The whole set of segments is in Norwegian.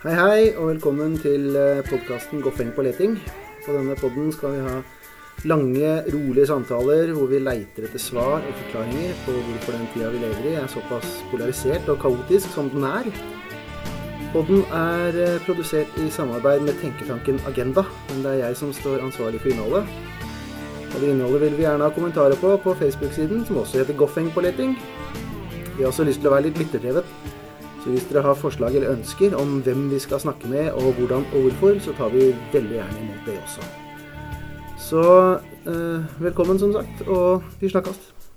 Hei hei, og velkommen til podcasten Goffeng på leting. På denne podden skal vi ha lange, rolige samtaler hvor vi leiter etter svar og forklaringer på hvorfor den tida vi lever i er såpass polarisert og kaotisk som den er. Podden er produsert i samarbeid med tenketanken Agenda, men det er jeg som står ansvarlig for innholdet. Og det innholdet vil vi gjerne ha kommentarer på Facebook-siden, som også heter Goffeng på leting. Vi har også lyst til å være litt lytterdrevet. Så hvis dere har forslag eller ønsker om hvem vi skal snakke med, og hvordan og hvorfor, så tar vi veldig gjerne imot det også. Så velkommen som sagt, og vi snakkes.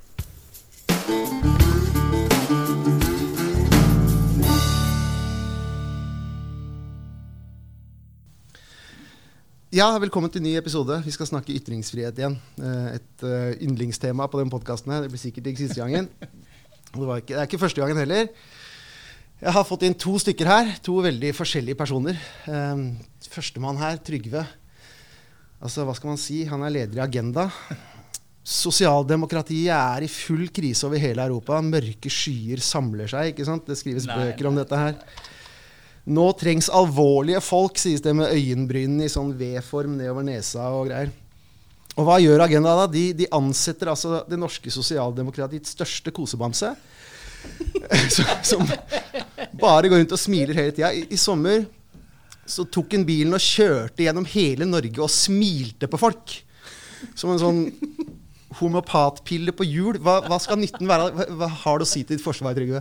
Ja, velkommen til en ny episode. Vi skal snakke ytringsfrihet igjen. Et yndlingstema på den podcasten her. Det blir sikkert ikke siste gangen. Det er ikke første gangen heller. Jeg har fått inn 2 stykker her, 2 veldig forskjellige personer. Førstemann her, Trygve. Altså, hva skal man si? Han er leder i Agenda. Sosialdemokratiet er i full krise over hele Europa. Mørke skyer samler seg, ikke sant? Det skrives bøker om dette her. Nå trengs alvorlige folk, sies det med øyenbrynen i sånn V-form nedover nesa og greier. Og hva gjør Agenda da? De ansetter altså det norske sosialdemokratiets største kosebamse, som bare går rundt og smiler hele tiden. I sommer så tok han bilen og kjørte gjennom hele Norge og smilte på folk. Som en sånn homopatpille på hjul. Hva skal nytten være? Hva har du å si til ditt forsvar, Trygve?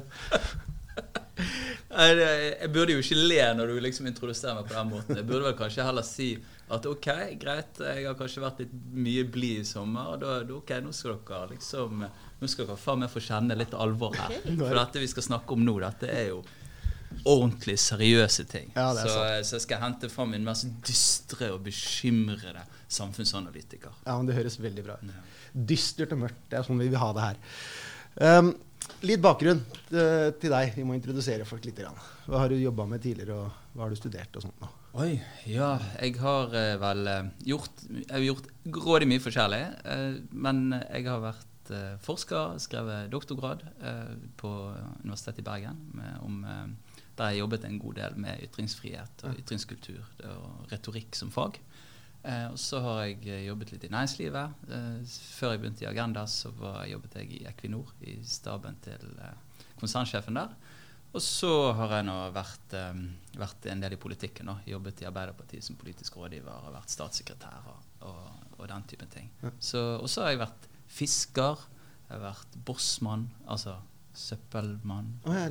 Jeg burde jo ikke le når du liksom introduserer meg på den måten. Jeg burde vel kanskje heller si at ok, greit, jeg har kanskje vært litt mye blid i sommer, og da ok, nå skal dere faen meg få kjenne litt alvor her. For dette vi skal snakke om nå, dette er jo ordentlig seriøse ting. Ja, så jeg skal hente frem min mest dystre og bekymrede samfunnsanalytiker. Ja, men det høres veldig bra ut. Dystert og mørkt, det er sånn vi vil ha det her. Litt bakgrunn til deg. Vi må introdusere folk litt. Hva har du jobbet med tidligere, og hva har du studert og sånt nå? Oi, ja, jeg har vel gjort grådig mye forskjellig, men jeg har vært forsker, skrevet doktorgrad på Universitetet i Bergen, der jeg jobbet en god del med ytringsfrihet og ytringskultur og retorikk som fag. Og så har jeg jobbet litt i næringslivet. Før jeg begynte i Agenda, så jobbet jeg i Equinor, i staben til konsernsjefen der. Og så har jeg nå vært en del i politikken, jobbet i Arbeiderpartiet som politisk rådgiver, og vært statssekretær og den typen ting. Og så har jeg vært fisker, jeg har vært bossmann, altså søppelmann,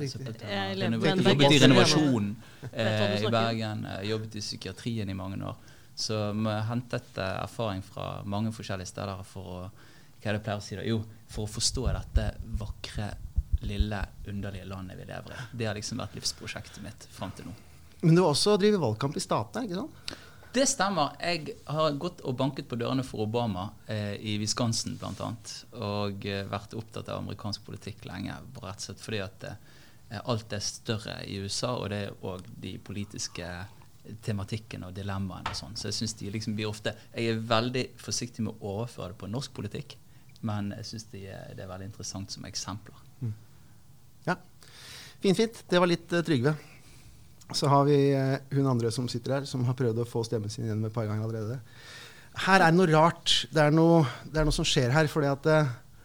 jobbet i renovasjon i Bergen, jobbet i psykiatrien i mange år. Så vi har hentet erfaring fra mange forskjellige steder for å forstå dette vakre, lille, underlige landet vi lever i. Det har liksom vært livsprosjektet mitt frem til nå. Men du har også drivet valgkamp i statene, ikke sant? Det stemmer. Jeg har gått og banket på dørene for Obama i Wisconsin blant annet, og vært opptatt av amerikansk politikk lenge, rett og slett fordi at alt er større i USA, og det er også de politiske tematikken og dilemmaene og sånn. Så jeg synes jeg er veldig forsiktig med å overføre det på norsk politikk, men jeg synes det er veldig interessant som eksempler. Ja, fint. Det var litt Trygve. Så har vi hun andre som sitter her, som har prøvd å få stemmen sin igjen med et par ganger allerede. Her er noe rart. Det er noe som skjer her, fordi at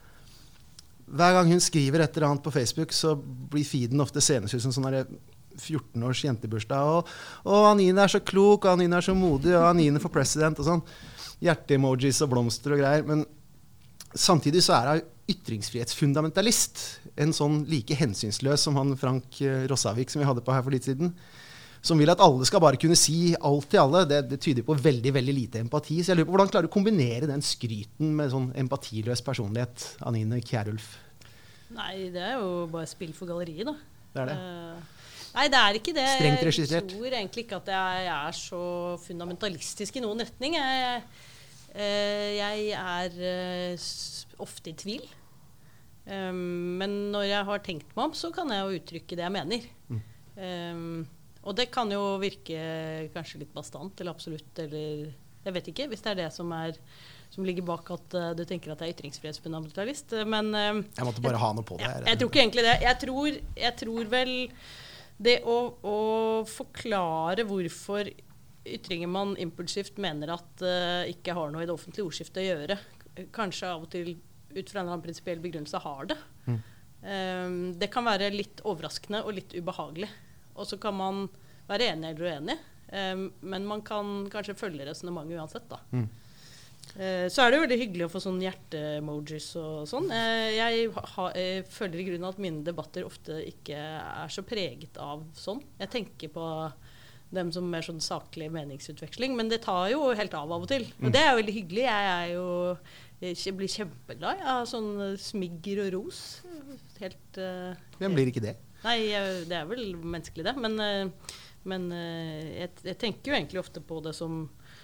hver gang hun skriver et eller annet på Facebook, så blir feeden ofte senes ut som sånn 14-års jentebursdag, og Anine er så klok, og Anine er så modig, og Anine for president, og sånn. Hjerte-emojis og blomster og greier, men samtidig så er hun ytringsfrihetsfundamentalist, en sånn like hensynsløs som han Frank Rossavik som vi hadde på her for litt siden, som vil at alle skal bare kunne si alt til alle. Det tyder på veldig, veldig lite empati. Så jeg lurer på hvordan klarer du å kombinere den skryten med sånn empatiløs personlighet, Anine Kjærulf? Nei, det er jo bare spill for galleriet, da. Det er det. Nei, det er ikke det. Strengt regissert. Jeg tror egentlig ikke at jeg er så fundamentalistisk i noen retning. Jeg er ofte i tvil. Men når jeg har tenkt meg om, så kan jeg jo uttrykke det jeg mener. Og det kan jo virke kanskje litt bastant, eller absolutt, eller jeg vet ikke, hvis det er det som ligger bak at du tenker at jeg er ytringsfrihetsfundamentalist. Men jeg måtte bare ha noe på det her. Jeg tror ikke egentlig det. Jeg tror vel Det å forklare hvorfor ytringer man impulsivt mener at ikke har noe i det offentlige ordskiftet å gjøre, kanskje av og til ut fra en eller annen prinsipiell begrunnelse har det. Det kan være litt overraskende og litt ubehagelig. Og så kan man være enig eller uenig, men man kan kanskje følge resonemanget uansett da. Så er det jo veldig hyggelig å få sånn hjerte-emojis og sånn. Jeg føler i grunnen at mine debatter ofte ikke er så preget av sånn. Jeg tenker på dem som mer sånn saklig meningsutveksling, men det tar jo helt av og til. Og det er jo veldig hyggelig. Jeg blir kjempeglad av sånn smigger og ros. Helt, Hvem blir ikke det? Nei, det er vel menneskelig det. Men jeg tenker jo egentlig ofte på det som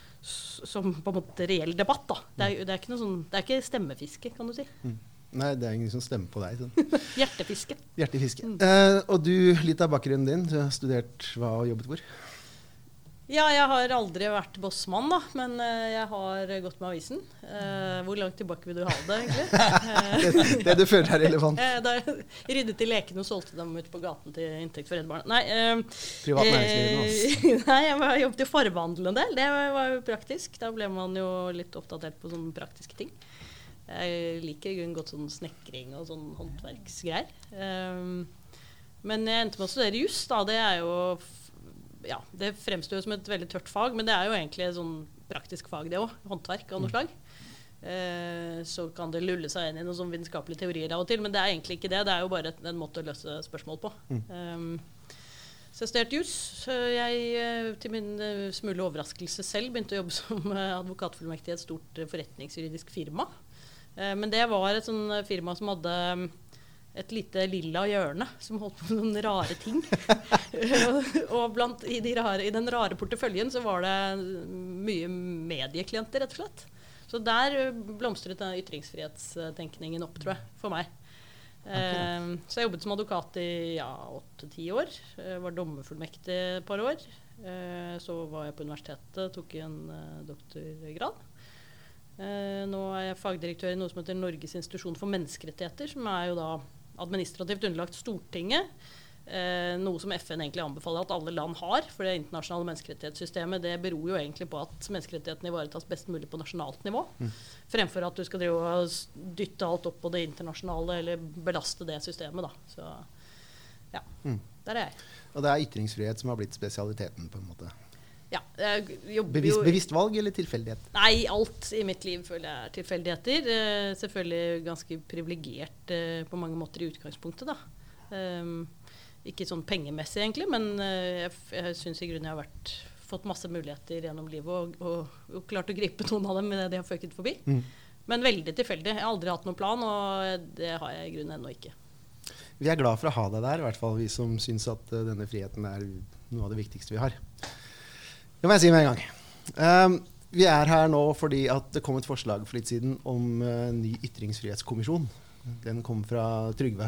på en måte reell debatt da. Det er ikke noe sånn, det er ikke stemmefiske, kan du si. Nei, det er ingen som stemmer på deg. Sånn. Hjertefiske. Hjertefiske. Og du, litt av bakgrunnen din, du har studert hva og jobbet hvor? Ja, jeg har aldri vært bossmann da, men jeg har gått med avisen. Hvor langt tilbake vil du ha det, egentlig? det du føler er relevant. Da jeg ryddet i lekene og solgte dem ut på gaten til inntekt for Redd Barna. Nei, privat næringsliv. Nei, jeg jobbet i forvandel en del. Det var jo praktisk. Da ble man jo litt oppdatert på sånne praktiske ting. Jeg liker i grunnen godt sånn snekring og sånn håndverksgreier. Men jeg endte med å studere juss da. Det er jo... Ja, det fremstår jo som et veldig tørt fag, men det er jo egentlig et sånn praktisk fag det også, håndverk av noe slag. Så kan det lulle seg inn i noen sånn vitenskapelige teorier av og til, men det er egentlig ikke det, det er jo bare en måte å løse spørsmål på. Så jeg studerte juss, så jeg til min smule overraskelse selv begynte å jobbe som advokatfullmektig i et stort forretningsjuridisk firma. Men det var et sånn firma som hadde et lite lilla hjørne som holdt på med noen rare ting. Og i den rare porteføljen så var det mye medieklienter, rett og slett. Så der blomstret den ytringsfrihetstenkningen opp, tror jeg, for meg. Så jeg jobbet som advokat i 8-10 år. Jeg var dommerfullmektig et par år. Så var jeg på universitetet, tok en doktorgrad. Nå er jeg fagdirektør i noe som heter Norges institusjon for menneskerettigheter, som er jo da administrativt underlagt Stortinget, noe som FN egentlig anbefaler at alle land har, for det internasjonale menneskerettighetssystemet det beror jo egentlig på at menneskerettighetene ivaretas best mulig på nasjonalt nivå, fremfor at du skal drive og dytte alt opp på det internasjonale eller belaste det systemet da. Så ja, der er jeg. Og det er ytringsfrihet som har blitt spesialiteten på en måte. Ja, jeg jobber jo... Bevisst valg eller tilfeldighet? Nei, alt i mitt liv føler jeg er tilfeldigheter. Selvfølgelig ganske privilegert på mange måter i utgangspunktet da. Ikke sånn pengemessig egentlig, men jeg synes i grunnen jeg har fått masse muligheter gjennom livet og klart å gripe noen av dem med det de har føket forbi. Men veldig tilfeldig. Jeg har aldri hatt noen plan, og det har jeg i grunnen ennå ikke. Vi er glad for å ha deg der, i hvert fall vi som synes at denne friheten er noe av det viktigste vi har. Det må jeg si med en gang. Vi er her nå fordi at det kom et forslag for litt siden om en ny ytringsfrihetskommisjon. Den kom fra Trygve.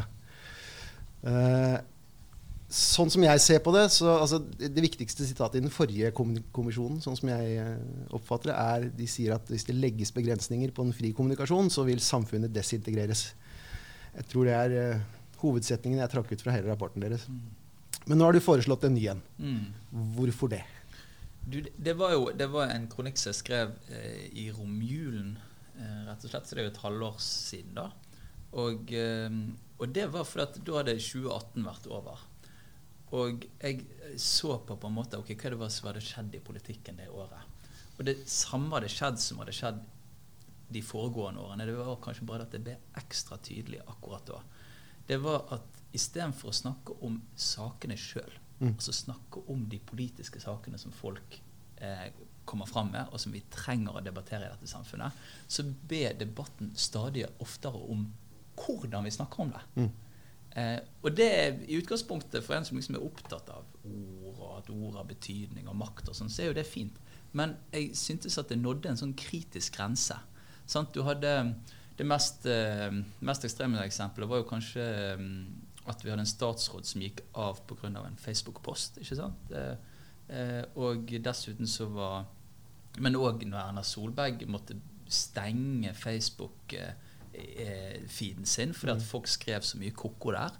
Sånn som jeg ser på det, så altså, det viktigste sitatet i den forrige kommisjonen, sånn som jeg oppfatter det, de sier at hvis det legges begrensninger på en fri kommunikasjon, så vil samfunnet desintegreres. Jeg tror det er hovedsetningen jeg trakk ut fra hele rapporten deres. Men nå har du foreslått en ny en. Hvorfor det? Det var en kronikk som jeg skrev i romjulen, rett og slett, så det er jo et halvår siden da. Og det var fordi at da hadde 2018 vært over. Og jeg så på en måte, ok, hva det var som hadde skjedd i politikken det året. Og det samme hadde skjedd som hadde skjedd de foregående årene. Det var kanskje bare at det ble ekstra tydelig akkurat da. Det var at i stedet for å snakke om sakene selv, altså snakke om de politiske sakene som folk kommer frem med, og som vi trenger å debattere i dette samfunnet, så ber debatten stadig oftere om hvordan vi snakker om det. Og det i utgangspunktet for en som liksom er opptatt av ord, og at ord har betydning og makt og sånn, så er jo det fint. Men jeg syntes at det nådde en sånn kritisk grense. Sant? Du hadde det mest ekstreme eksempelet var jo kanskje at vi hadde en statsråd som gikk av på grunn av en Facebook-post, ikke sant? Og dessuten så var... Men også når Erna Solberg måtte stenge Facebook-feeden sin, fordi at folk skrev så mye koko der.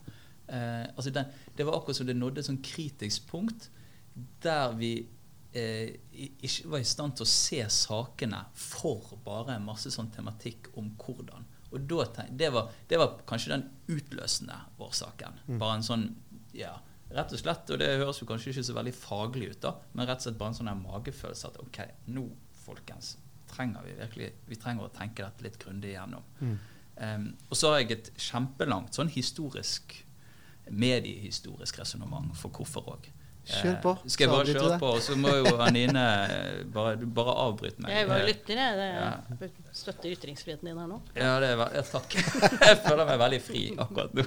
Altså det var akkurat som det nådde et sånn kritisk punkt der vi ikke var i stand til å se sakene for bare en masse sånn tematikk om hvordan. Og det var kanskje den utløsende årsaken. Bare en sånn, ja, rett og slett, og det høres jo kanskje ikke så veldig faglig ut da, men rett og slett bare en sånn magefølelse at ok, nå folkens, vi trenger å tenke dette litt grundig igjennom. Og så har jeg et kjempelangt sånn mediehistorisk resonemang for hvorfor også. Kjør på. Skal jeg bare kjøre på, og så må jo Anine bare avbryte meg. Jeg bare lytter, jeg støtter ytringsfriheten din her nå. Ja, takk. Jeg føler meg veldig fri akkurat nå.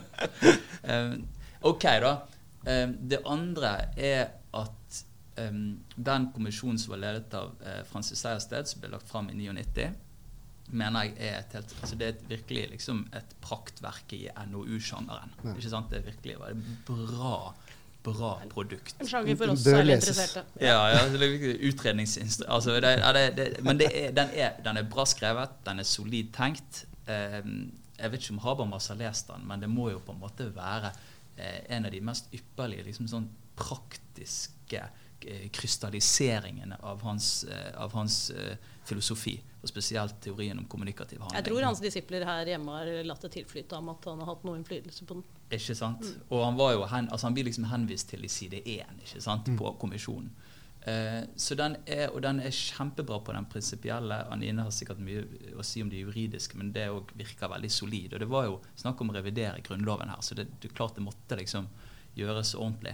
Ok da. Det andre at den kommisjonen som var ledet av Francis Sejersted, som ble lagt frem i 99, mener jeg det er virkelig liksom et praktverk i NOU-sjangeren. Ikke sant? Det virkelig var et bra produkt. En sjanger for oss særlig interesserte. Ja, utredningsinstrument. Men den er bra skrevet, den er solid tenkt. Jeg vet ikke om Habermas har lest den, men det må jo på en måte være en av de mest ypperlige, liksom sånn praktiske krystalliseringene av hans filosofi, og spesielt teorien om kommunikativ handling. Jeg tror hans disipler her hjemme har latt det tilflyte om at han har hatt noe innflytelse på den. Ikke sant? Og han var jo han blir liksom henvist til i side 1, ikke sant? På kommisjonen. Så den er kjempebra på den prinsipielle. Anine har sikkert mye å si om det juridiske, men det virker veldig solid. Og det var jo snakk om å revidere grunnloven her, så det er klart det måtte liksom gjøres ordentlig.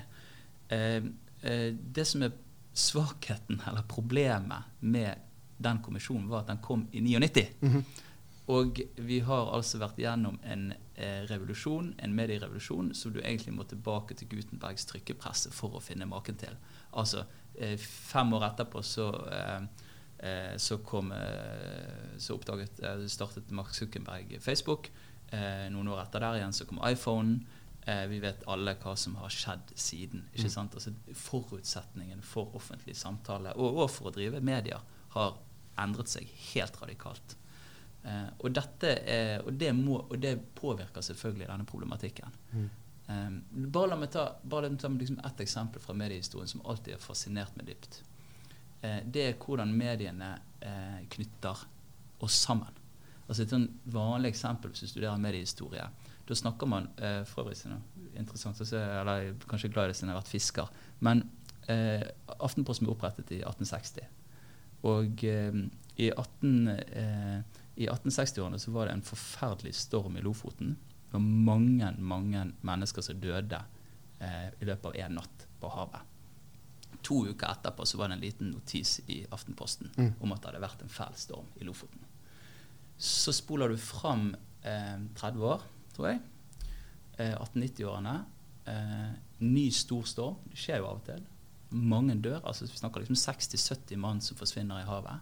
Det som er svakheten eller problemet med den kommisjonen var at den kom i 99. Og vi har altså vært gjennom en revolusjon, en medierevolusjon, som du egentlig må tilbake til Gutenbergs trykkepresse for å finne maken til. Altså 5 år etterpå så startet Mark Zuckerberg Facebook. Noen år etter der igjen så kom iPhone. Vi vet alle hva som har skjedd siden, ikke sant? Altså forutsetningen for offentlig samtale og for å drive medier har endret seg helt radikalt. Og det påvirker selvfølgelig denne problematikken. Bare la meg ta liksom et eksempel fra mediehistorien som alltid har fascinert meg dypt. Det er hvordan mediene knytter oss sammen. Altså et sånn vanlig eksempel hvis du studerer mediehistorie. Da snakker man, for øvrig siden, interessant å se, eller kanskje glad i det siden jeg har vært fisker, men Aftenposten ble opprettet i 1860. Og i 1860-årene så var det en forferdelig storm i Lofoten. Det var mange mennesker som døde i løpet av en natt på havet. 2 uker etterpå så var det en liten notis i Aftenposten om at det hadde vært en fæl storm i Lofoten. Så spoler du fram 30 år, tror jeg. 1890-årene. Ny stor storm. Det skjer jo av og til. Mange dør. Altså vi snakker liksom 60-70 mann som forsvinner i havet.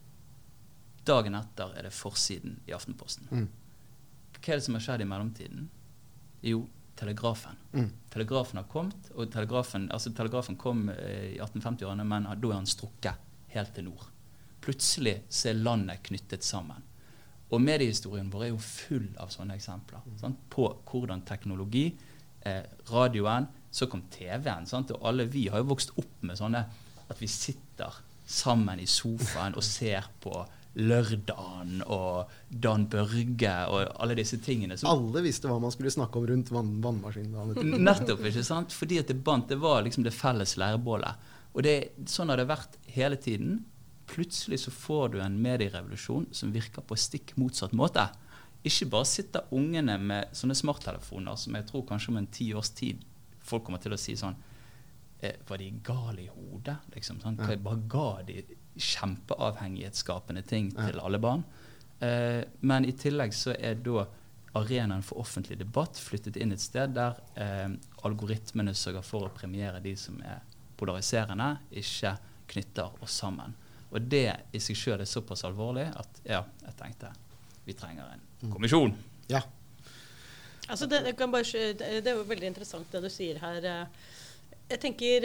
Dagen etter er det forsiden i Aftenposten. Hva er det som har skjedd i mellomtiden? Jo, telegrafen. Telegrafen har kommet, og telegrafen kom i 1850-årene, men da er han strukket helt til nord. Plutselig så er landet knyttet sammen. Og mediehistorien vår er jo full av sånne eksempler. Sant? På hvordan teknologi, radioen, så kom TV-en. Sant? Og alle vi har jo vokst opp med sånne at vi sitter sammen i sofaen og ser på Lørdagen og Dan Børge og alle disse tingene. Alle visste hva man skulle snakke om rundt vannmaskinen. Nettopp, ikke sant? Fordi at det var liksom det felles lærebålet. Og sånn har det vært hele tiden. Plutselig så får du en medierevolusjon som virker på stikk motsatt måte. Ikke bare sitter ungene med sånne smarttelefoner som jeg tror kanskje om en 10 års tid folk kommer til å si sånn, var de gale i hodet? Liksom, sånn, bare ga de kjempeavhengighetsskapende ting til alle barn. Men i tillegg så er da arenaen for offentlig debatt flyttet inn et sted der algoritmene sørger for å premiere de som er polariserende, ikke knytter oss sammen. Og det i seg selv er såpass alvorlig at jeg tenkte vi trenger en kommisjon. Ja. Altså det er jo veldig interessant det du sier her. Jeg tenker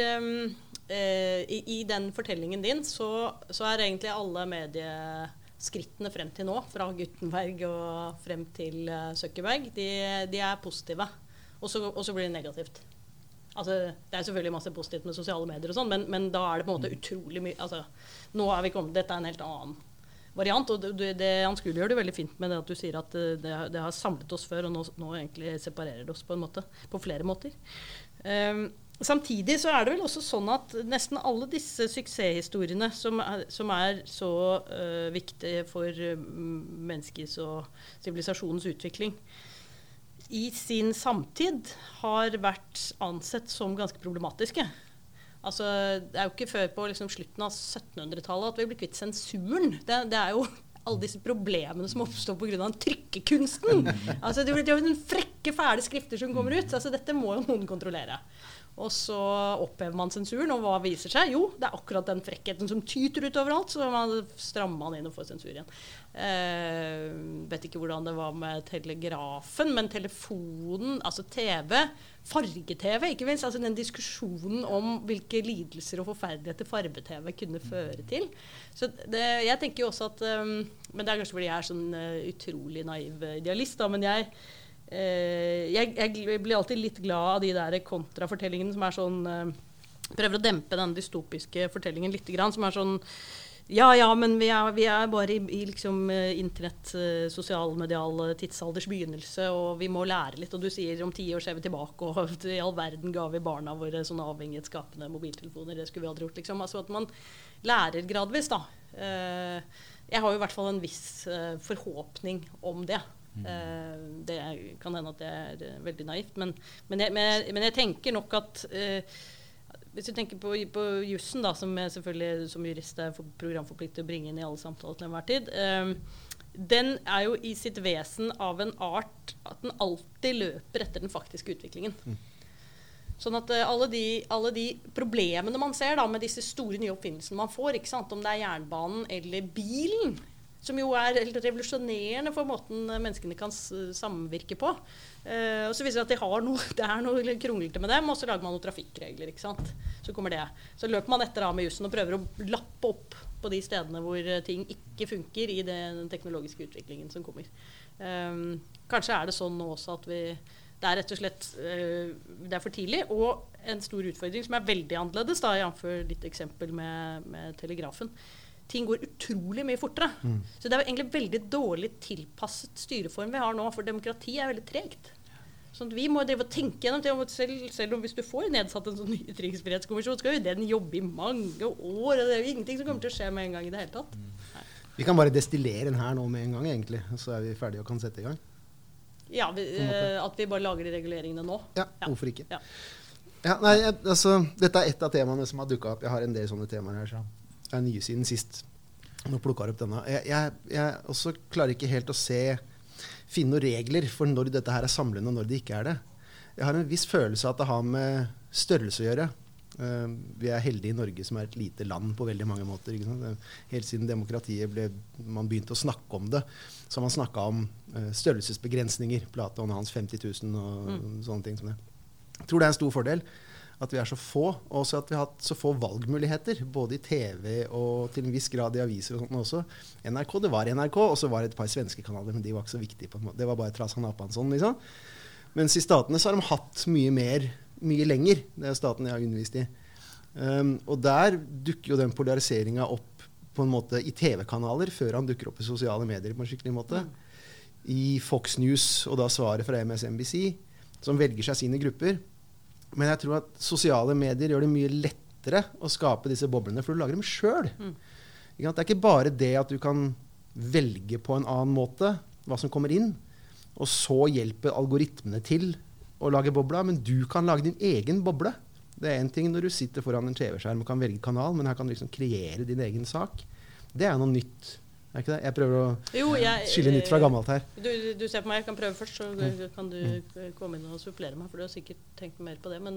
i den fortellingen din så er egentlig alle medieskrittene frem til nå, fra Gutenberg og frem til Zuckerberg, de er positive. og så blir det negativt. Altså, det er selvfølgelig masse positivt med sosiale medier og sånn, men da er det på en måte utrolig mye, altså, nå er vi kommet, dette er en helt annen variant, og det anskueliggjør det veldig fint med det at du sier at det har samlet oss før, og nå egentlig separerer det oss på en måte, på flere måter. Samtidig så er det vel også sånn at nesten alle disse suksesshistoriene som er så viktige for menneskets og sivilisasjonens utvikling, i sin samtid har vært ansett som ganske problematiske. Altså, det er jo ikke før på liksom slutten av 1700-tallet at vi blir kvitt sensuren. Det er jo alle disse problemene som oppstår på grunn av trykkekunsten. Altså, det er jo en frekke, fæle skrifter som kommer ut. Altså, dette må jo noen kontrollere. Og så opphever man sensuren, og hva viser seg? Jo, det er akkurat den frekkheten som tyter ut overalt, så man strammer man inn og får sensur igjen. Vet ikke hvordan det var med telegrafen, men telefonen, altså TV, farge-TV, ikke minst, altså den diskusjonen om hvilke lidelser og forferdeligheter farge-TV kunne føre til. Så jeg tenker jo også at, men det er kanskje fordi jeg er sånn utrolig naiv idealist, da, men jeg blir alltid litt glad av de der kontrafortellingene som er sånn, prøver å dempe den dystopiske fortellingen litt grann, som er sånn, ja, men vi er bare i liksom internett, sosialmedial tidsalders begynnelse, og vi må lære litt, og du sier om 10 år ser vi tilbake, og i all verden ga vi barna våre sånne avhengighetsskapende mobiltelefoner, det skulle vi aldri gjort, liksom. Altså at man lærer gradvis, da. Jeg har jo i hvert fall en viss forhåpning om det. Det kan hende at det er veldig naivt, men jeg tenker nok at hvis du tenker på jussen da, som jeg selvfølgelig som jurist er programforpliktet å bringe inn i alle samtaler til enhver tid, den er jo i sitt vesen av en art at den alltid løper etter den faktiske utviklingen. Sånn at alle de problemene man ser da, med disse store nye oppfinnelsene man får, ikke sant, om det er jernbanen eller bilen, som jo er helt revolusjonerende for måten menneskene kan samvirke på. Og så viser det at det er noe kronglete med dem, og så lager man noen trafikkregler, ikke sant? Så kommer det. Så løper man etter med jussen og prøver å lappe opp på de stedene hvor ting ikke funker i den teknologiske utviklingen som kommer. Kanskje er det sånn nå også at det er rett og slett det er for tidlig, og en stor utfordring som er veldig annerledes, da, jf. Ditt eksempel med telegrafen. Ting går utrolig mye fortere. Så det er egentlig veldig dårlig tilpasset styreform vi har nå, for demokrati er veldig tregt. Sånn at vi må drive og tenke gjennom det, selv om hvis du får nedsatt en sånn ny ytringsfrihetskommisjon, skal jo den jobbe i mange år, og det er jo ingenting som kommer til å skje med en gang i det hele tatt. Nei. Vi kan bare destillere den her nå med en gang, egentlig, og så er vi ferdige og kan sette i gang. Ja, at vi bare lager de reguleringene nå. Ja, hvorfor ikke? Ja. Ja, nei, altså, dette er et av temaene som har dukket opp. Jeg har en del sånne temaer her, så jeg er nye siden sist. Nå plukker jeg opp denne. Jeg også klarer ikke helt å finne noen regler for når dette her er samlende og når det ikke er det. Jeg har en viss følelse av at det har med størrelse å gjøre. Vi er heldige i Norge som er et lite land på veldig mange måter. Ikke sant? Helt siden demokratiet man begynte å snakke om det, så har man snakket om størrelsesbegrensninger. Platon og hans 50 000 og sånne ting som det. Jeg tror det er en stor fordel at vi er så få, og også at vi har hatt så få valgmuligheter, både i TV og til en viss grad i aviser og sånt også. NRK, det var NRK, og så var det et par svenske kanaler, men de var ikke så viktige på en måte. Det var bare Trasan Apansson, liksom. Mens i statene så har de hatt mye lenger, det er staten jeg har undervist i. Og der dukker jo den polariseringen opp på en måte i TV-kanaler, før han dukker opp i sosiale medier på en skikkelig måte. I Fox News, og da svaret fra MSNBC, som velger seg sine grupper. Men jeg tror at sosiale medier gjør det mye lettere å skape disse boblene, for du lager dem selv. Det er ikke bare det at du kan velge på en annen måte hva som kommer inn, og så hjelper algoritmene til å lage bobla, men du kan lage din egen boble. Det er en ting når du sitter foran en TV-skjerm og kan velge kanal, men her kan du liksom kreere din egen sak. Det er noe nytt. Er ikke det? Jeg prøver å skille nytt fra gammelt her. Du ser på meg, jeg kan prøve først, så kan du komme inn og supplere meg, for du har sikkert tenkt mer på det. Men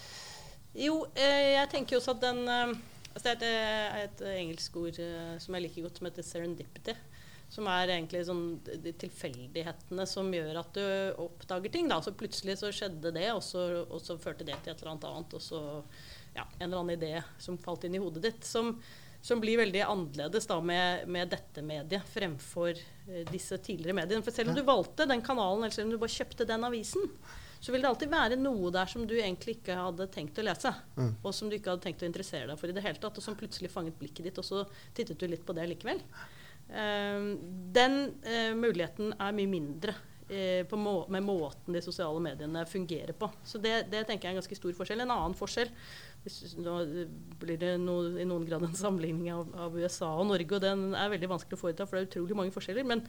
jeg tenker også at altså det er et engelsk ord som jeg liker godt, som heter serendipity, som er egentlig sånn de tilfeldighetene som gjør at du oppdager ting. Da. Så plutselig så skjedde det, og så førte det til et eller annet, og så en eller annen idé som falt inn i hodet ditt, som blir veldig annerledes da med dette mediet fremfor disse tidligere mediene. For selv om du valgte den kanalen, eller selv om du bare kjøpte den avisen, så vil det alltid være noe der som du egentlig ikke hadde tenkt å lese, og som du ikke hadde tenkt å interessere deg for i det hele tatt, og som plutselig fanget blikket ditt, og så tittet du litt på det likevel. Den muligheten er mye mindre med måten de sosiale mediene fungerer på. Så det tenker jeg er en ganske stor forskjell. En annen forskjell, nå blir det i noen grad en sammenligning av USA og Norge, og den er veldig vanskelig å foreta, for det er utrolig mange forskjeller, men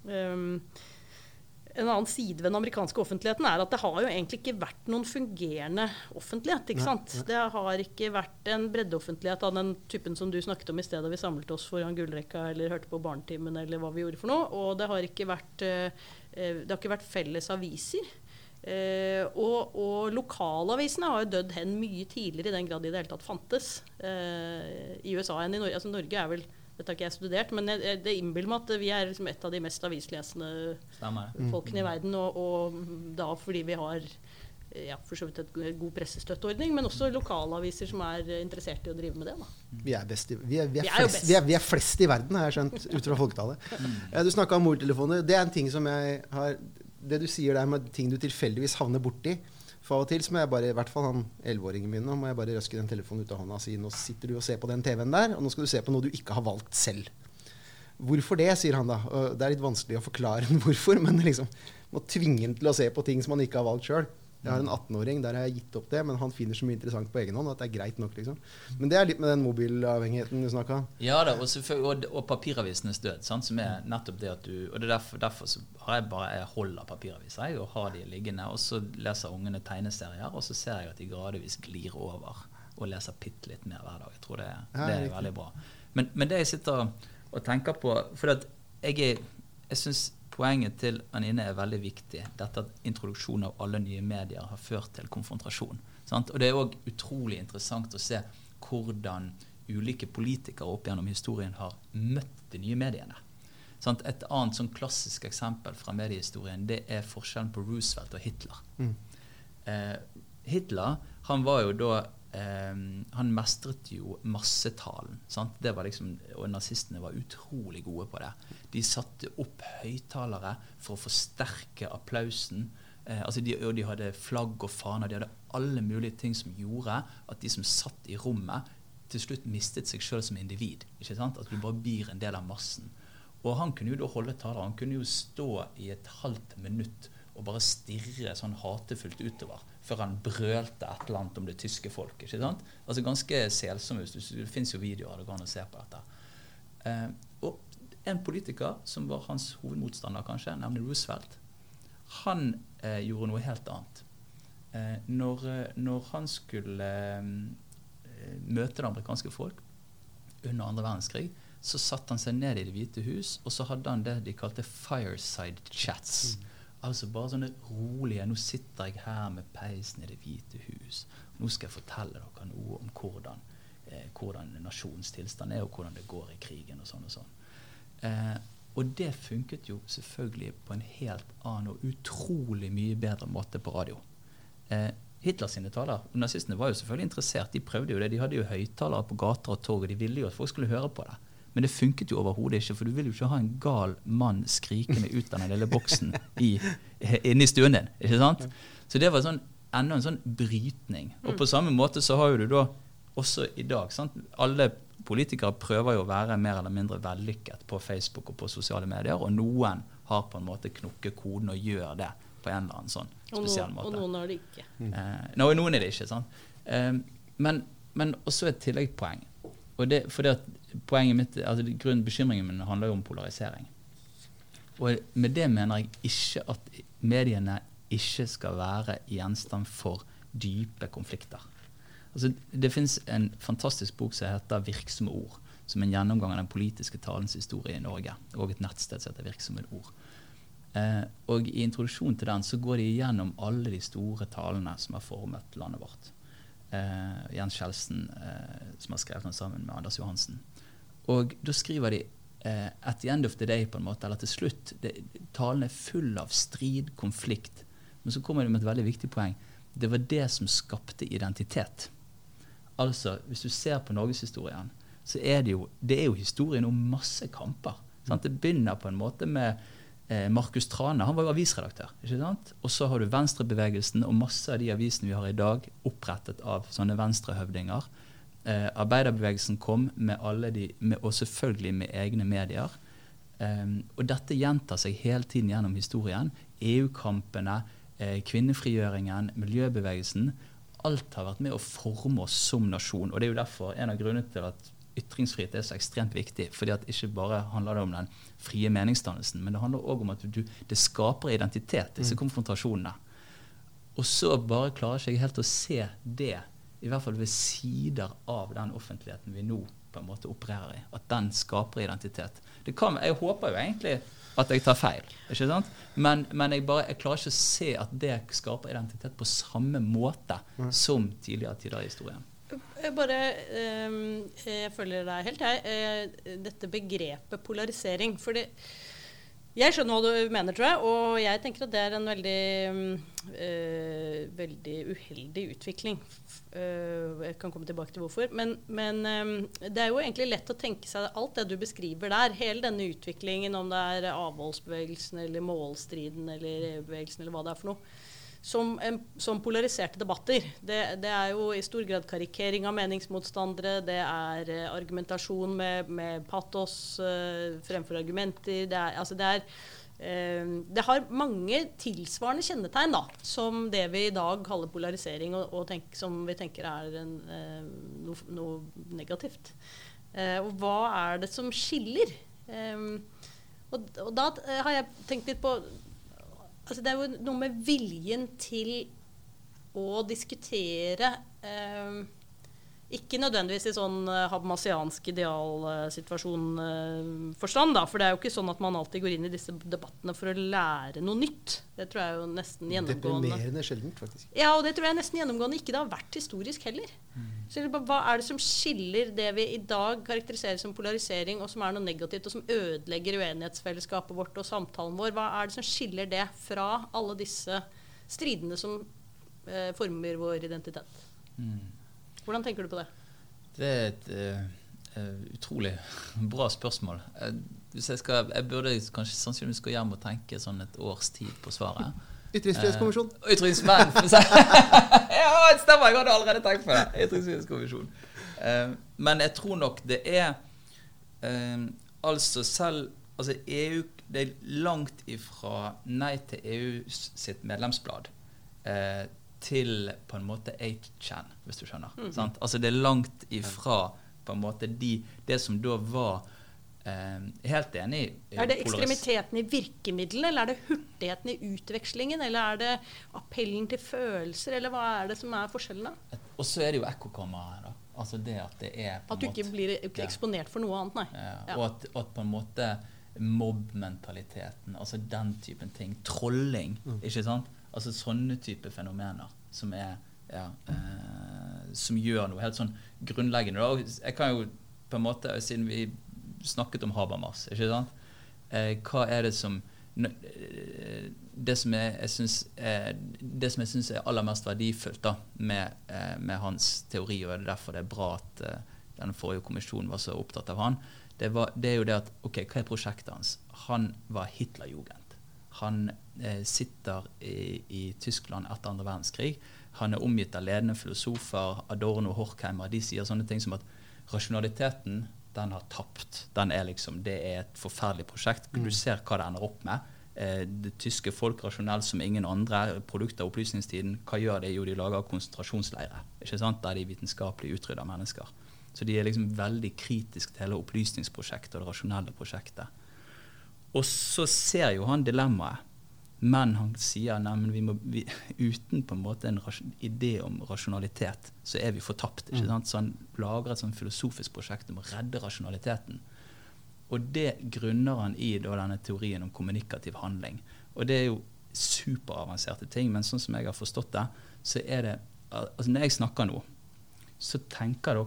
en annen side ved den amerikanske offentligheten er at det har jo egentlig ikke vært noen fungerende offentlighet, ikke sant? Det har ikke vært en breddeoffentlighet av den typen som du snakket om i stedet vi samlet oss foran gullrekka eller hørte på barnetimen eller hva vi gjorde for noe, og det har ikke vært felles aviser. Og lokalavisene har jo dødd hen mye tidligere i den grad de i det hele tatt fantes i USA enn i Norge. Altså Norge er vel, dette har ikke jeg studert, men det innbiller meg at vi er liksom et av de mest avislesende folkene i verden, og da fordi vi har for så vidt et god pressestøtteordning, men også lokalaviser som er interessert i å drive med det. Da. Vi er best vi er flest i verden, har jeg skjønt, ut fra folketallet. Du snakket om mobiltelefoner. Det er en ting som jeg har, det du sier der med ting du tilfeldigvis havner borti, for av og til så må jeg bare, i hvert fall han 11-åringen min, nå må jeg bare røske den telefonen ut av hånda og si, nå sitter du og ser på den TV-en der, og nå skal du se på noe du ikke har valgt selv. Hvorfor det, sier han da. Og det er litt vanskelig å forklare hvorfor, men liksom, må tvinge han til å se på ting som han ikke har valgt selv. Jeg har en 18-åring, der har jeg gitt opp det, men han finner så mye interessant på egen hånd, at det er greit nok, liksom. Men det er litt med den mobilavhengigheten du snakket om. Ja da, og papiravisenes død, sant, som er nettopp det at du, og det er derfor så har jeg holder papiraviser, og har de liggende, og så leser ungene tegneserier, og så ser jeg at de gradvis glir over, og leser pitt litt mer hver dag. Jeg tror det er veldig bra. Men det jeg sitter og tenker på, for at jeg synes poenget til Anine er veldig viktig. Dette at introduksjonen av alle nye medier har ført til konfrontasjon. Sant? Og det er også utrolig interessant å se hvordan ulike politikere opp gjennom historien har møtt de nye mediene. Sant? Et annet sånn klassisk eksempel fra mediehistorien, det er forskjellen på Roosevelt og Hitler. Hitler, han var jo da han mestret jo massetalen, sant? Det var liksom, og nazistene var utrolig gode på det. De satte opp høytalere for å forsterke applausen. Altså de hadde flagg og faner, de hadde alle mulige ting som gjorde at de som satt i rommet til slutt mistet seg selv som individ, ikke sant? At du bare blir en del av massen. Og han kunne jo da holde taler, han kunne jo stå i et halvt minutt og bare stirre sånn hatefullt utover, før han brølte et eller annet om det tyske folk, ikke sant? Altså ganske selsomt, det finnes jo videoer det går an å se på dette. Og en politiker som var hans hovedmotstander kanskje, nemlig Roosevelt, han gjorde noe helt annet. Når han skulle møte det amerikanske folk under andre verdenskrig, så satt han seg ned i Det hvite hus, og så hadde han det de kalte fireside chats. Altså bare sånne rolige, nå sitter jeg her med peisen i Det hvite hus. Nå skal jeg fortelle dere noe om hvordan nasjonens tilstand er, og hvordan det går i krigen og sånn og sånn. Og det funket jo selvfølgelig på en helt annen og utrolig mye bedre måte på radio. Hitler sine taler, og nazistene var jo selvfølgelig interessert, de prøvde jo det, de hadde jo høyttalere på gater og tog, og de ville jo at folk skulle høre på det. Men det funket jo overhodet ikke, for du vil jo ikke ha en gal mann skrikende ut av den lille boksen inne i stuen din, ikke sant? Så det var enda en sånn brytning. Og på samme måte så har jo du da også i dag, sant? Alle politikere prøver jo å være mer eller mindre vellykket på Facebook og på sosiale medier, og noen har på en måte knukket koden og gjør det på en eller annen sånn spesiell måte. Og noen har det ikke. Noen er det ikke, sant? Men også et tilleggspoeng. Og for det at poenget mitt, altså grunnbekymringen min handler jo om polarisering. Og med det mener jeg ikke at mediene ikke skal være gjenstand for dype konflikter. Altså, det finnes en fantastisk bok som heter Virksomme ord, som en gjennomgang av den politiske talens historie i Norge, og et nettsted som heter Virksomme ord. Og i introduksjonen til den så går de gjennom alle de store talene som har formet landet vårt. Jens Kjeldsen, som har skrevet den sammen med Anders Johansen. Og da skriver de at the end of the day på en måte, eller til slutt, talen er full av strid, konflikt, men så kommer de med et veldig viktig poeng. Det var det som skapte identitet. Altså, hvis du ser på Norgeshistorien, så er det er jo historien om masse kamper. Sant? Det begynner på en måte med Markus Trane, han var jo avisredaktør, ikke sant? Og så har du venstrebevegelsen, og masse av de avisene vi har i dag, opprettet av sånne venstrehøvdinger. Arbeiderbevegelsen kom med og selvfølgelig med egne medier. Og dette gjentar seg hele tiden gjennom historien. EU-kampene, kvinnefrigjøringen, miljøbevegelsen, alt har vært med å forme oss som nasjon. Og det er jo derfor en av grunnene til at ytringsfrihet er så ekstremt viktig, fordi at ikke bare handler det om den frie meningsdannelsen, men det handler også om at det skaper identitet, disse konfrontasjonene. Og så bare klarer ikke jeg helt å se det, i hvert fall ved sider av den offentligheten vi nå på en måte opererer i, at den skaper identitet. Jeg håper jo egentlig at jeg tar feil, ikke sant? Men jeg klarer ikke å se at det skaper identitet på samme måte som tidligere tider i historien. Jeg følger deg helt, dette begrepet polarisering, fordi jeg skjønner hva du mener, tror jeg, og jeg tenker at det er en veldig uheldig utvikling. Jeg kan komme tilbake til hvorfor, men det er jo egentlig lett å tenke seg alt det du beskriver der, hele denne utviklingen, om det er avholdsbevegelsen eller målstriden eller EU-bevegelsen eller hva det er for noe, som polariserte debatter. Det er jo i stor grad karikering av meningsmotstandere, det er argumentasjon med patos fremfor argumenter, det har mange tilsvarende kjennetegn da, som det vi i dag kaller polarisering, som vi tenker er noe negativt. Og hva er det som skiller? Og da har jeg tenkt litt på, altså det er jo noe med viljen til å diskutere, ikke nødvendigvis i sånn habermasiansk idealsituasjon forstand da, for det er jo ikke sånn at man alltid går inn i disse debattene for å lære noe nytt. Det tror jeg jo nesten gjennomgående. Deprimerende sjeldent, faktisk. Ja, og det tror jeg nesten gjennomgående ikke det har vært historisk heller. Så hva er det som skiller det vi i dag karakteriserer som polarisering, og som er noe negativt, og som ødelegger uenighetsfellesskapet vårt og samtalen vår? Hva er det som skiller det fra alle disse stridene som former vår identitet? Hvordan tenker du på det? Det er et utrolig bra spørsmål. Jeg burde kanskje sannsynligvis gå hjem og tenke sånn et års tid på svaret. Ytringsfrihetskommisjon. Ja, det stemmer, jeg hadde allerede tenkt på det. Ytringsfrihetskommisjon. Men jeg tror nok det er altså EU, det er langt ifra nei til EU sitt medlemsblad til på en måte 8chan, hvis du skjønner. Sant? Altså det er langt ifra på en måte det som da var helt enig i. Er det ekstremiteten i virkemidlene, eller er det hurtigheten i utvekslingen, eller er det appellen til følelser, eller hva er det som er forskjellen da? Og så er det jo ekkokameraet da. Altså det at det er på at du ikke blir eksponert for noe annet, nei. Ja. Og at på en måte mobbmentaliteten, altså den typen ting, trolling, ikke sant? Altså sånne type fenomener som som gjør noe helt sånn grunnleggende. Jeg kan jo på en måte, siden vi snakket om Habermas, ikke sant? Hva er det som det som jeg synes er aller mest verdifullt da, med hans teori, og det er derfor det er bra at den forrige kommisjonen var så opptatt av han, det er jo det at, ok, hva er prosjektet hans? Han var Hitlerjugend. Han sitter i Tyskland etter andre verdenskrig. Han er omgitt av ledende filosofer, Adorno, Horkheimer. De sier sånne ting som at rasjonaliteten, den har tapt. Det er et forferdelig prosjekt. Du ser hva det ender opp med. Det tyske folk rasjonelt som ingen andre, produkter av opplysningstiden, hva gjør det? Jo, de lager konsentrasjonsleire, ikke sant? Der de vitenskapelig utrydder mennesker. Så de er liksom veldig kritisk til hele opplysningsprosjektet og det rasjonelle prosjektet. Og så ser jo han dilemmaet, men han sier uten på en måte en idé om rasjonalitet, så er vi fortapt, ikke sant? Så han lager et sånn filosofisk prosjekt om å redde rasjonaliteten. Og det grunner han i da, denne teorien om kommunikativ handling. Og det er jo superavanserte ting, men sånn som jeg har forstått det, så er det, altså når jeg snakker nå, så tenker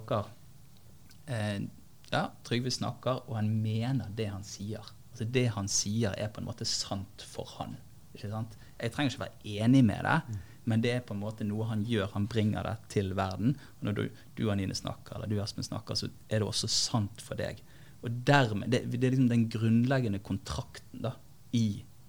dere, Trygve snakker, og han mener det han sier. Altså det han sier er på en måte sant for han. Ikke sant? Jeg trenger ikke være enig med det, men det er på en måte noe han gjør, han bringer det til verden. Og når du Anine snakker, eller du Espen snakker, så er det også sant for deg. Og dermed, det er liksom den grunnleggende kontrakten da, i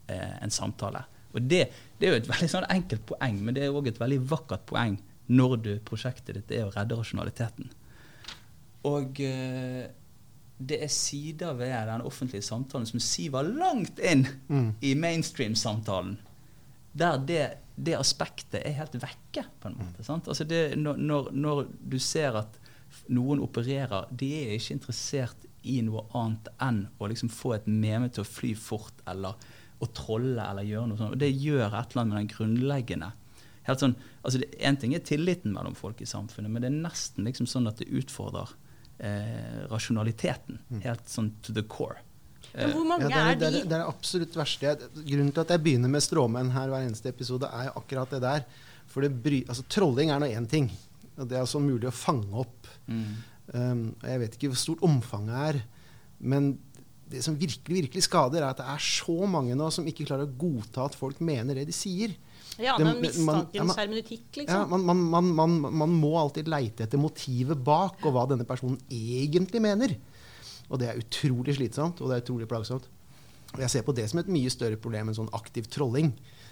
en samtale. Og det er jo et veldig sånn enkelt poeng, men det er også et veldig vakkert poeng når prosjektet ditt er å redde rasjonaliteten. Og det er sider ved den offentlige samtalen som siver langt inn i mainstream-samtalen, der det aspektet er helt vekke, på en måte. Sant? Altså når du ser at noen opererer, de er ikke interessert i noe annet enn å liksom få et meme til å fly fort, eller å trolle, eller gjøre noe sånt. Og det gjør et eller annet med den grunnleggende. Helt sånn, altså en ting er tilliten mellom folk i samfunnet, men det er nesten liksom sånn at det utfordrer rasjonaliteten, helt sånn to the core. Men hvor mange det er det absolutt verste. Grunnen til at jeg begynner med stråmenn her hver eneste episode, er jo akkurat det der. For altså, trolling er nå en ting. Og det er altså mulig å fange opp. Jeg vet ikke hvor stort omfanget er, men det som virkelig skader, er at det er så mange nå som ikke klarer å godta at folk mener det de sier. Ja, den mistankens hermeneutikk, liksom. Ja, man må alltid leite etter motivet bak, og hva denne personen egentlig mener. Og det er utrolig slitsomt, og det er utrolig plagsomt. Og jeg ser på det som et mye større problem enn sånn aktiv trolling.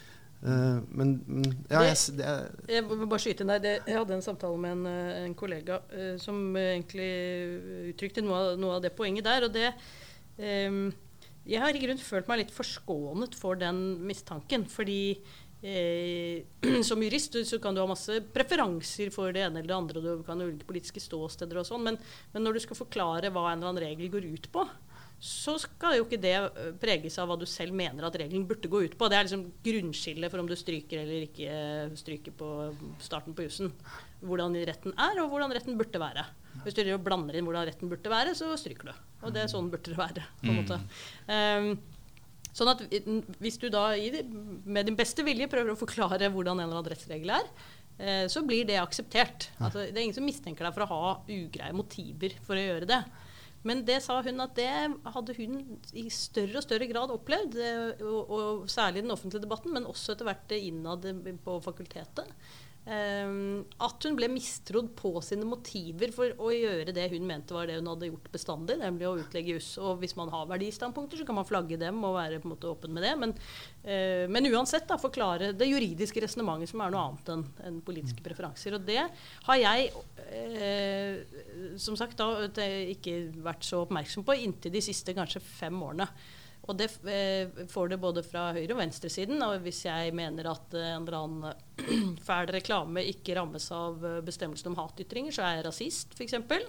Jeg må bare skyte inn der. Jeg hadde en samtale med en kollega som egentlig uttrykte noe av det poenget der, og det jeg har i grunnen følt meg litt forskånet for den mistanken, fordi som jurist så kan du ha masse preferanser for det ene eller det andre, og du kan ha ulike politiske ståsteder og sånn, men når du skal forklare hva en eller annen regel går ut på, så skal jo ikke det preges av hva du selv mener at regelen burde gå ut på. Det er liksom grunnskillet for om du stryker eller ikke stryker på starten på jussen. Hvordan retten er, og hvordan retten burde være. Hvis du blander inn hvordan retten burde være, så stryker du. Og det er sånn burde det være, på en måte. Sånn at hvis du da med din beste vilje prøver å forklare hvordan en eller annen rettsregel er, så blir det akseptert. Altså, det er ingen som mistenker deg for å ha ugreie motiver for å gjøre det. Men det sa hun at det hadde hun i større og større grad opplevd, og særlig i den offentlige debatten, men også etter hvert innad på fakultetet. At hun ble mistrodd på sine motiver for å gjøre det hun mente var det hun hadde gjort bestandig, nemlig å utlegge juss. Og hvis man har verdistandpunkter, så kan man flagge dem og være på en måte åpen med det. Men uansett da, forklare det juridiske resonemanget som er noe annet enn politiske preferanser. Og det har jeg, som sagt, da, ikke vært så oppmerksom på inntil de siste kanskje 5 årene. Og det får det både fra høyre- og venstresiden, og hvis jeg mener at en eller annen fæl reklame ikke rammes av bestemmelsen om hatytringer, så er jeg rasist, for eksempel.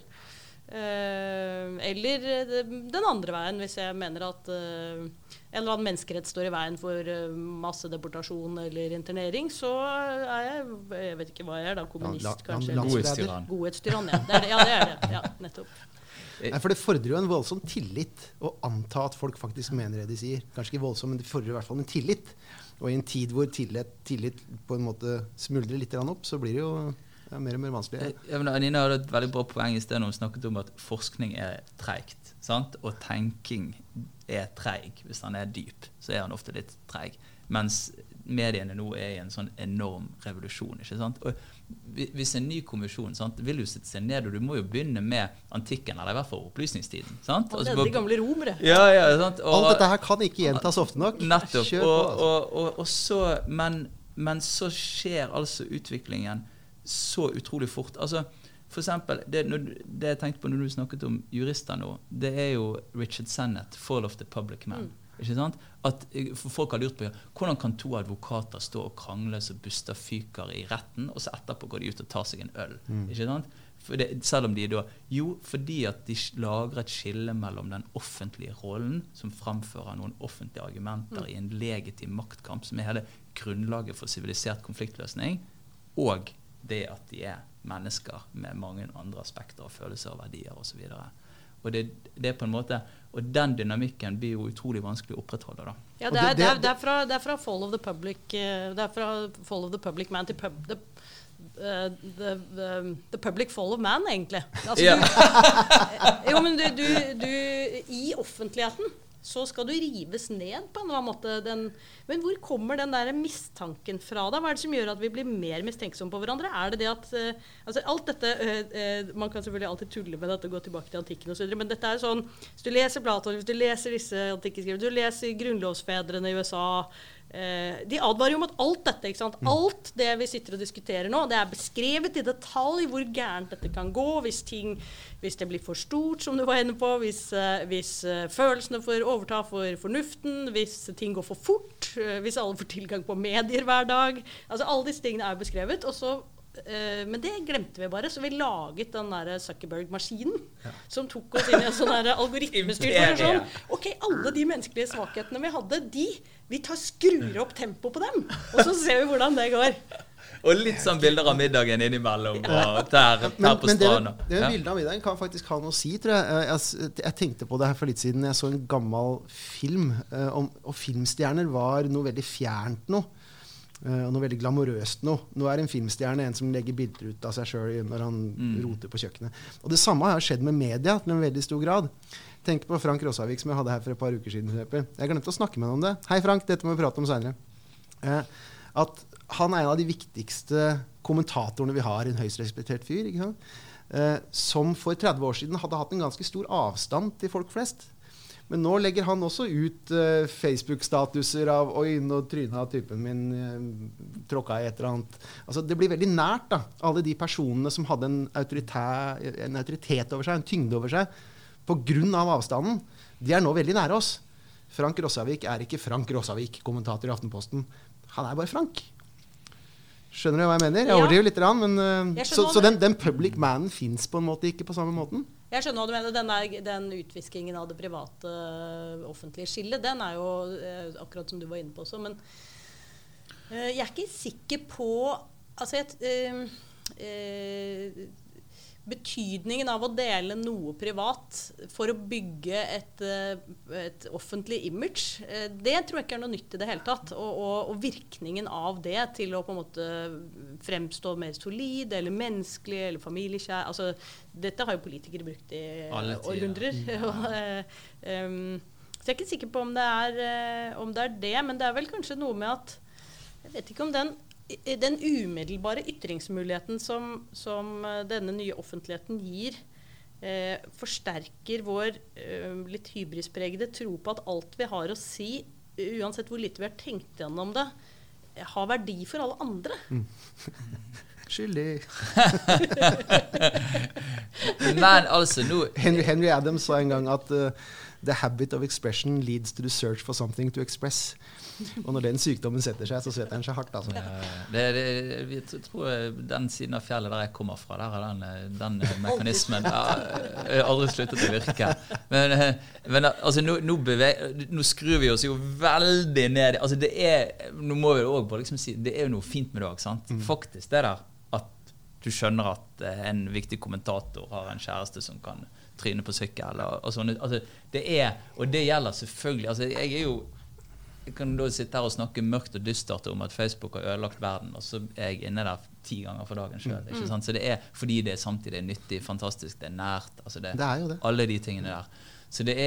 Eller den andre veien, hvis jeg mener at en eller annen menneskerett står i veien for massedeportasjon eller internering, så er jeg vet ikke hva jeg er da, kommunist kanskje. Godhetstyrann, ja. Det er det. Ja, nettopp. Nei, for det fordrer jo en voldsom tillit å anta at folk faktisk mener det de sier. Kanskje ikke voldsom, men det fordrer i hvert fall en tillit. Og i en tid hvor tillit på en måte smuldrer litt opp, så blir det jo mer og mer vanskelig. Nina hadde et veldig bra poeng i stedet når hun snakket om at forskning er treigt, sant? Og tenking er treig. Hvis den er dyp, så er den ofte litt treig. Mens mediene nå er i en sånn enorm revolusjon, ikke sant? Og hvis en ny kommisjon, sant, vil jo sitte seg ned, og du må jo begynne med antikken, eller i hvert fall opplysningstiden, sant? Og det er de gamle romere. Ja, sant? Alt dette her kan ikke gjentas ofte nok. Nettopp. Kjør på, altså. Men så skjer altså utviklingen så utrolig fort. Altså, for eksempel, det jeg tenkte på når du snakket om jurister nå, det er jo Richard Sennett, Fall of the Public Man. Ikke sant? At folk har lurt på hvordan kan 2 advokater stå og krangle så buster fyker i retten, og så etterpå går de ut og tar seg en øl. Ikke sant? Selv om de da fordi at de lager et skille mellom den offentlige rollen som fremfører noen offentlige argumenter i en legitim maktkamp, som er hele grunnlaget for sivilisert konfliktløsning, og det at de er mennesker med mange andre aspekter og følelser og verdier og så videre. Og det er på en måte, og den dynamikken blir jo utrolig vanskelig å opprettholde da. Ja, det er fra Fall of the Public, det er fra Fall of the Public Man til the Public Fall of Man, egentlig. Altså, jo, men du i offentligheten så skal du rives ned på en eller annen måte. Men hvor kommer den der mistanken fra da? Hva det som gjør at vi blir mer mistenksomme på hverandre? Det det at altså alt dette, man kan selvfølgelig alltid tulle med dette, gå tilbake til antikken og så videre, men dette sånn, hvis du leser Platon, hvis du leser disse antikke skrivere, du leser grunnlovsfedrene i USA, de advarer jo om at alt dette, ikke sant? Alt det vi sitter og diskuterer nå, det beskrevet i detalj hvor gærent dette kan gå, hvis det blir for stort, som du var inne på, hvis følelsene får overta for fornuften, hvis ting går for fort, hvis alle får tilgang på medier hver dag. Altså alle disse tingene jo beskrevet, og så men det glemte vi bare, så vi laget den der Zuckerberg-maskinen som tok oss inn i en sånn der algoritmestyrt versjon. Ok, alle de menneskelige svakhetene vi hadde, vi skrur opp tempo på dem, og så ser vi hvordan det går. Og litt sånn bilder av middagen innimellom, og der på stranden. Men det bildet av middagen kan faktisk ha noe å si, tror jeg. Jeg tenkte på det her for litt siden. Jeg så en gammel film, og filmstjerner var noe veldig fjernt nå. Og noe veldig glamorøst nå. Nå en filmstjerne en som legger bilder ut av seg selv når han roter på kjøkkenet. Og det samme har skjedd med media til en veldig stor grad. Tenk på Frank Rossavik som jeg hadde her for et par uker siden. Jeg glemte å snakke med ham om det. Hei Frank, dette må vi prate om senere. At han en av de viktigste kommentatorene vi har, en høyst respektert fyr, ikke sant? Som for 30 år siden hadde hatt en ganske stor avstand til folk flest. Men nå legger han også ut Facebook-statuser av «Oi, nå tryna typen min tråkka i et eller annet». Altså, det blir veldig nært da. Alle de personene som hadde en autoritet over seg, en tyngde over seg, på grunn av avstanden, de nå veldig nære oss. Frank Rossavik ikke Frank Rossavik, kommentator i Aftenposten. Han bare Frank. Skjønner du hva jeg mener? Jeg overdriver litt, men så den public manen finnes på en måte ikke på samme måten. Jeg skjønner hva du mener. Den utviskingen av det private, offentlige skillet, den jo akkurat som du var inne på også, men jeg ikke sikker på altså betydningen av å dele noe privat for å bygge et offentlig image, det tror jeg ikke noe nytt i det hele tatt. Og virkningen av det til å på en måte fremstå mer solid, eller menneskelig, eller familiekjær. Altså, dette har jo politikere brukt i århundrer. Så jeg ikke sikker på om det det, men det vel kanskje noe med at jeg vet ikke om den umiddelbare ytringsmuligheten som denne nye offentligheten gir, forsterker vår litt hybrispregede tro på at alt vi har å si, uansett hvor lite vi har tenkt gjennom det, har verdi for alle andre. Skyldig. Men altså nå Henry Adams sa en gang at the habit of expression leads to the search for something to express. Og når den sykdommen setter seg, så setter den seg hardt. Altså. Vi tror den siden av fjellet der jeg kommer fra, der den mekanismen aldri sluttet å virke. Men altså, nå skrur vi oss jo veldig ned. Altså, nå må vi jo også liksom si, det jo noe fint med det også, sant? Faktisk det der at du skjønner at en viktig kommentator har en kjæreste som kan tryne på sykkel og sånn. Altså, og det gjelder selvfølgelig, altså jeg kan da sitte her og snakke mørkt og dystert om at Facebook har ødelagt verden, og så jeg inne der 10 ganger for dagen selv, ikke sant? Så det fordi det samtidig nyttig, fantastisk, det nært, altså det jo det. Alle de tingene der. Så det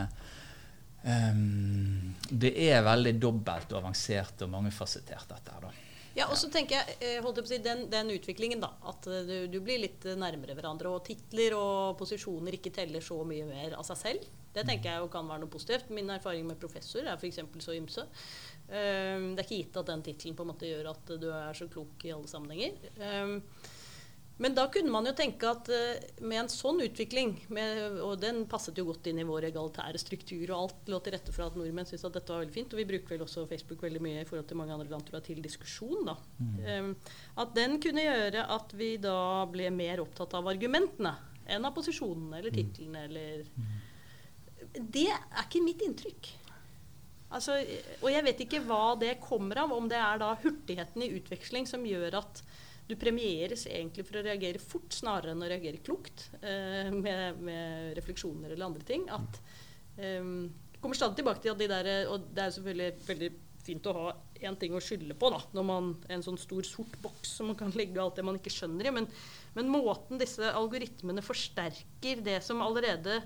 veldig dobbelt og avansert og mangefasettert dette her da. Ja, og så tenker jeg, holdt jeg på å si, den utviklingen da, at du blir litt nærmere hverandre, og titler og posisjoner ikke teller så mye mer av seg selv. Det tenker jeg jo kan være noe positivt. Min erfaring med professor for eksempel så ymse. Det ikke gitt at den titlen på en måte gjør at du så klok i alle sammenhenger. Men da kunne man jo tenke at med en sånn utvikling, og den passet jo godt inn i vår egalitære struktur, og alt lå til rette for at nordmenn synes at dette var veldig fint, og vi bruker vel også Facebook veldig mye i forhold til mange andre land, tror jeg, til diskusjon da. At den kunne gjøre at vi da ble mer opptatt av argumentene enn av posisjonene eller titlene, eller... Det ikke mitt inntrykk. Altså, og jeg vet ikke hva det kommer av, om det da hurtigheten i utveksling som gjør at du premieres egentlig for å reagere fort snarere enn å reagere klokt med refleksjoner eller andre ting. At kommer stadig tilbake til at de der, og det selvfølgelig veldig fint å ha en ting å skylde på da, når man en sånn stor sort boks som man kan legge alt det man ikke skjønner i, men måten disse algoritmene forsterker det som allerede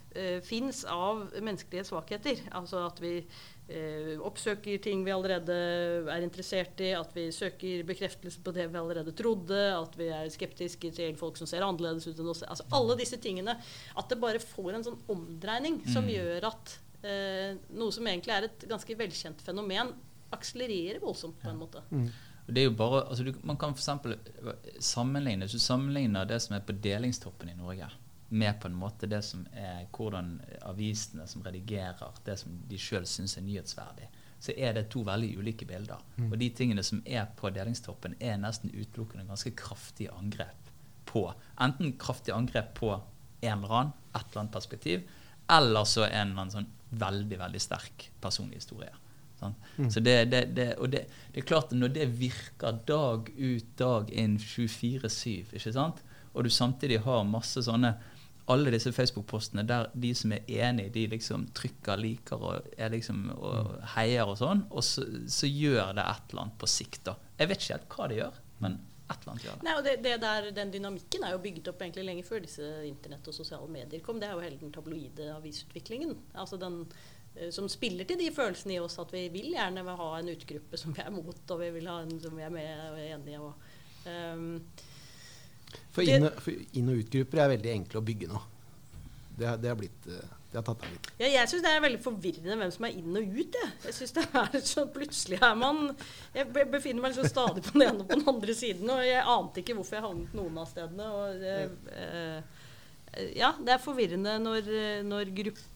finnes av menneskelige svakheter. Altså at vi oppsøker ting vi allerede er interessert i, at vi søker bekreftelse på det vi allerede trodde, at vi er skeptiske til folk som ser annerledes ut enn oss. Altså alle disse tingene. At det bare får en sånn omdreining som gjør at noe som egentlig er et ganske velkjent fenomen, akselererer voldsomt på en måte. Det er jo bare, altså man kan for eksempel sammenligne, hvis du sammenligner det som er på delingstoppen i Norge, med på en måte det som er hvordan avisene som redigerer det som de selv synes er nyhetsverdig, så er det to veldig ulike bilder. Og de tingene som er på delingstoppen er nesten utelukkende ganske kraftige angrep på, enten kraftige angrep på en eller annen, et eller annet perspektiv, eller så en eller annen sånn veldig, veldig sterk personlig historie. Sånn. Så det er klart at når det virker dag ut, dag inn, 24/7, ikke sant? Og du samtidig har masse sånne alle disse Facebook-postene der de som er enige, de liksom trykker, liker og, liksom, og heier og sånn, og så gjør det et eller annet på sikt da. Jeg vet ikke helt hva det gjør, men et eller annet gjør det. Nei, og den dynamikken er jo bygget opp egentlig lenge før disse internett og sosiale medier kom. Det er jo hele den tabloide avisutviklingen. Altså den som spiller til de følelsene i oss at vi vil gjerne ha en utgruppe som vi er mot, og vi vil ha en som vi er med og er enige og For inn- og utgrupper er veldig enkle å bygge nå. Det har tatt av litt. Ja, jeg synes det er veldig forvirrende hvem som er inn og ut. Jeg synes det er så plutselig er man jeg befinner meg liksom stadig på den ene og på den andre siden, og jeg ante ikke hvorfor jeg havnet noen av stedene. Og ja, det er forvirrende når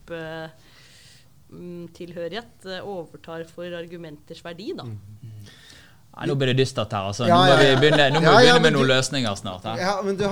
gruppetilhørighet overtar for argumenters verdi da. Nei, nå blir det dystert her, altså. Nå må vi begynne med noen løsninger snart. Her. Ja, men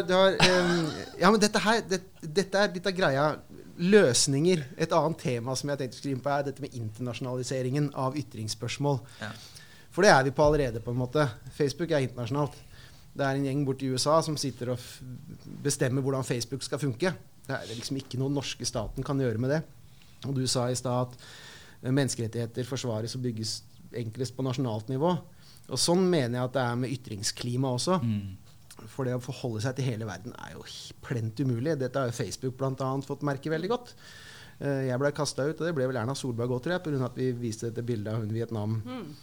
men dette er litt av greia. Løsninger. Et annet tema som jeg tenkte å skrive inn på er dette med internasjonaliseringen av ytringsspørsmål. Ja. For det er vi på allerede på en måte. Facebook er internasjonalt. Det er en gjeng bort i USA som sitter og bestemmer hvordan Facebook skal funke. Det er liksom ikke noe norske staten kan gjøre med det. Og du sa i stad at menneskerettigheter forsvares og bygges enklest på nasjonalt nivå. Og sånn mener jeg at det er med ytringsklima også. For det å forholde seg til hele verden er jo plent umulig. Dette har jo Facebook blant annet fått merke veldig godt. Jeg ble kastet ut, og det ble vel Erna Solberg også, på grunn av at vi viste dette bildet av hun Vietnam.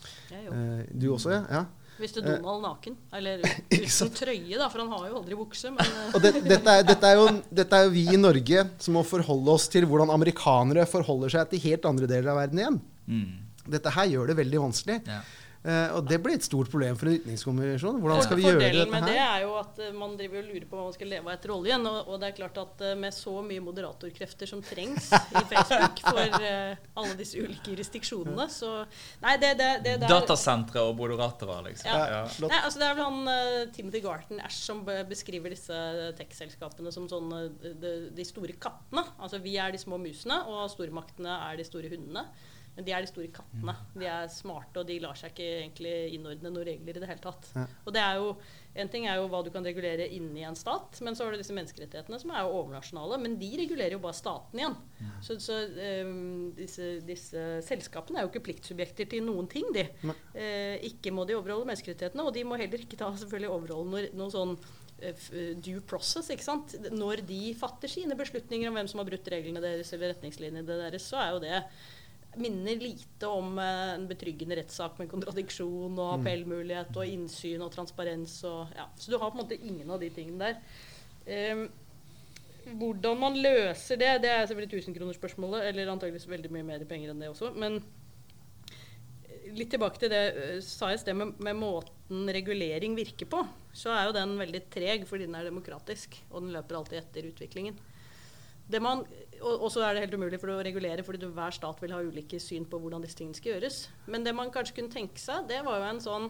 Du også, ja? Visste Donald naken, eller uten trøye da, for han har jo aldri bukse. Men og dette er jo vi i Norge som må forholde oss til hvordan amerikanere forholder seg til helt andre deler av verden igjen. Dette her gjør det veldig vanskelig. Ja. Og det blir et stort problem for en ytringskommisjon. Hvordan skal vi gjøre dette her? Fordelen med det er jo at man driver og lurer på hva man skal leve av etter oljen, og det er klart at med så mye moderatorkrefter som trengs i Facebook for alle disse ulike jurisdiksjonene, så nei, det datasentre og moderatorer, liksom. Ja. Nei, altså det er vel han Timothy Garton Ash som beskriver disse tech-selskapene som sånne de store kattene. Altså vi er de små musene, og stormaktene er de store hundene. Men de er de store kattene. De er smarte, og de lar seg ikke egentlig innordne noen regler i det hele tatt. Ja. Og det er jo, en ting er jo hva du kan regulere inni en stat, men så har du disse menneskerettighetene som er jo overnasjonale, men de regulerer jo bare staten igjen. Så disse selskapene er jo ikke pliktsubjekter til noen ting, de. Ikke må de overholde menneskerettighetene, og de må heller ikke selvfølgelig overholde noen sånn due process, ikke sant? Når de fatter sine beslutninger om hvem som har brutt reglene deres eller retningslinjene deres, så er jo det minner lite om en betryggende rettssak med kontradiksjon og appellmulighet og innsyn og transparens. Og, ja. Så du har på en måte ingen av de tingene der. Hvordan man løser det, det er selvfølgelig 1000-kronersspørsmålet, eller antageligvis veldig mye mer penger enn det også. Men litt tilbake til det, sa jeg i sted med måten regulering virker på, så er jo den veldig treg fordi den er demokratisk, og den løper alltid etter utviklingen. Og så er det helt umulig for å regulere, fordi hver stat vil ha ulike syn på hvordan disse tingene skal gjøres. Men det man kanskje kunne tenke seg, det var jo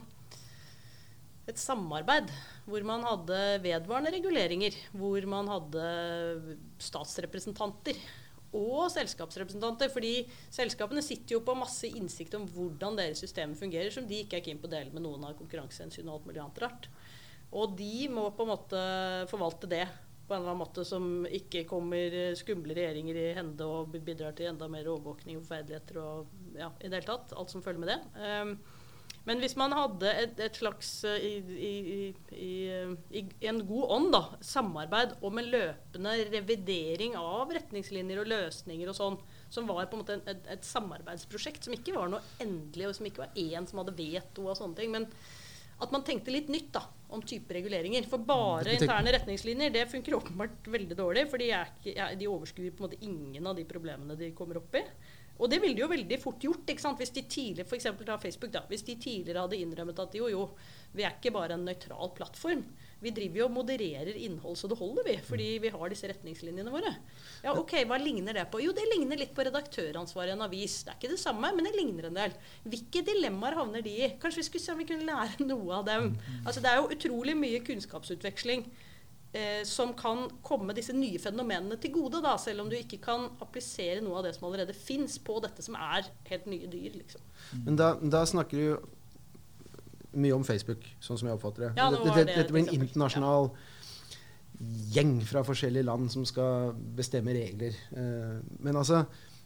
et samarbeid, hvor man hadde vedvarende reguleringer, hvor man hadde statsrepresentanter og selskapsrepresentanter, fordi selskapene sitter jo på masse innsikt om hvordan deres systemer fungerer, som de ikke er keen på å dele med noen av konkurransehensyn og alt mulig annet rart. Og de må på en måte forvalte det på en eller annen måte som ikke kommer skumle regjeringer i hende og bidrar til enda mer overvåkning og forferdeligheter og ja, i det hele tatt, alt som følger med det. Men hvis man hadde et slags i en god ånd da, samarbeid om en løpende revidering av retningslinjer og løsninger og sånn, som var på en måte et samarbeidsprosjekt som ikke var noe endelig, og som ikke var en som hadde veto og sånne ting, men at man tenkte litt nytt da, om type reguleringer. For bare interne retningslinjer, det funker åpenbart veldig dårlig, for de overskuer på en måte ingen av de problemene de kommer opp i. Og det ville de jo veldig fort gjort, ikke sant? Hvis de tidligere, for eksempel ta Facebook da, hvis de tidligere hadde innrømmet at jo, vi ikke bare en nøytral plattform, vi driver jo og modererer innhold så det holder vi, fordi vi har disse retningslinjene våre. Ja, ok, hva ligner det på? Jo, det ligner litt på redaktøransvar i en avis. Det ikke det samme, men det ligner en del. Hvilke dilemmaer havner de i? Kanskje vi skulle se om vi kunne lære noe av dem. Altså, det jo utrolig mye kunnskapsutveksling som kan komme disse nye fenomenene til gode, da, selv om du ikke kan applisere noe av det som allerede finnes på dette som helt nye dyr. Liksom. Men da snakker du mye om Facebook, sånn som jeg oppfatter det. Ja, dette blir en internasjonal gjeng fra forskjellige land som skal bestemme regler. Men altså,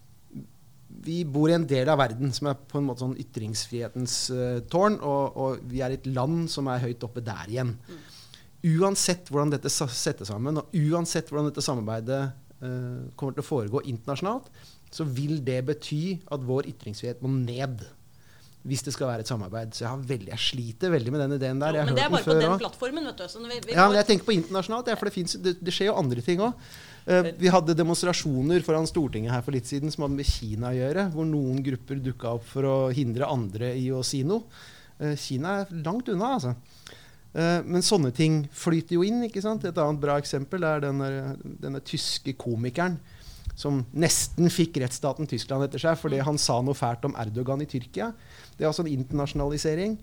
vi bor i en del av verden som på en måte sånn ytringsfrihetens tårn, og vi et land som høyt oppe der igjen. Uansett hvordan dette settes sammen, og uansett hvordan dette samarbeidet kommer til å foregå internasjonalt, så vil det bety at vår ytringsfrihet må ned hvis det skal være et samarbeid. Så jeg sliter veldig med den ideen der. Jo, men det bare på den plattformen, vet du. Så ja, men jeg tenker på internasjonalt, for det skjer jo andre ting også. Vi hadde demonstrasjoner foran Stortinget her for litt siden som hadde med Kina å gjøre, hvor noen grupper dukket opp for å hindre andre i å si noe. Kina langt unna, altså. Men sånne ting flyter jo inn, ikke sant? Et annet bra eksempel denne tyske komikeren som nesten fikk rettsstaten Tyskland etter seg fordi han sa noe fælt om Erdogan i Tyrkia. Det altså en internasjonalisering,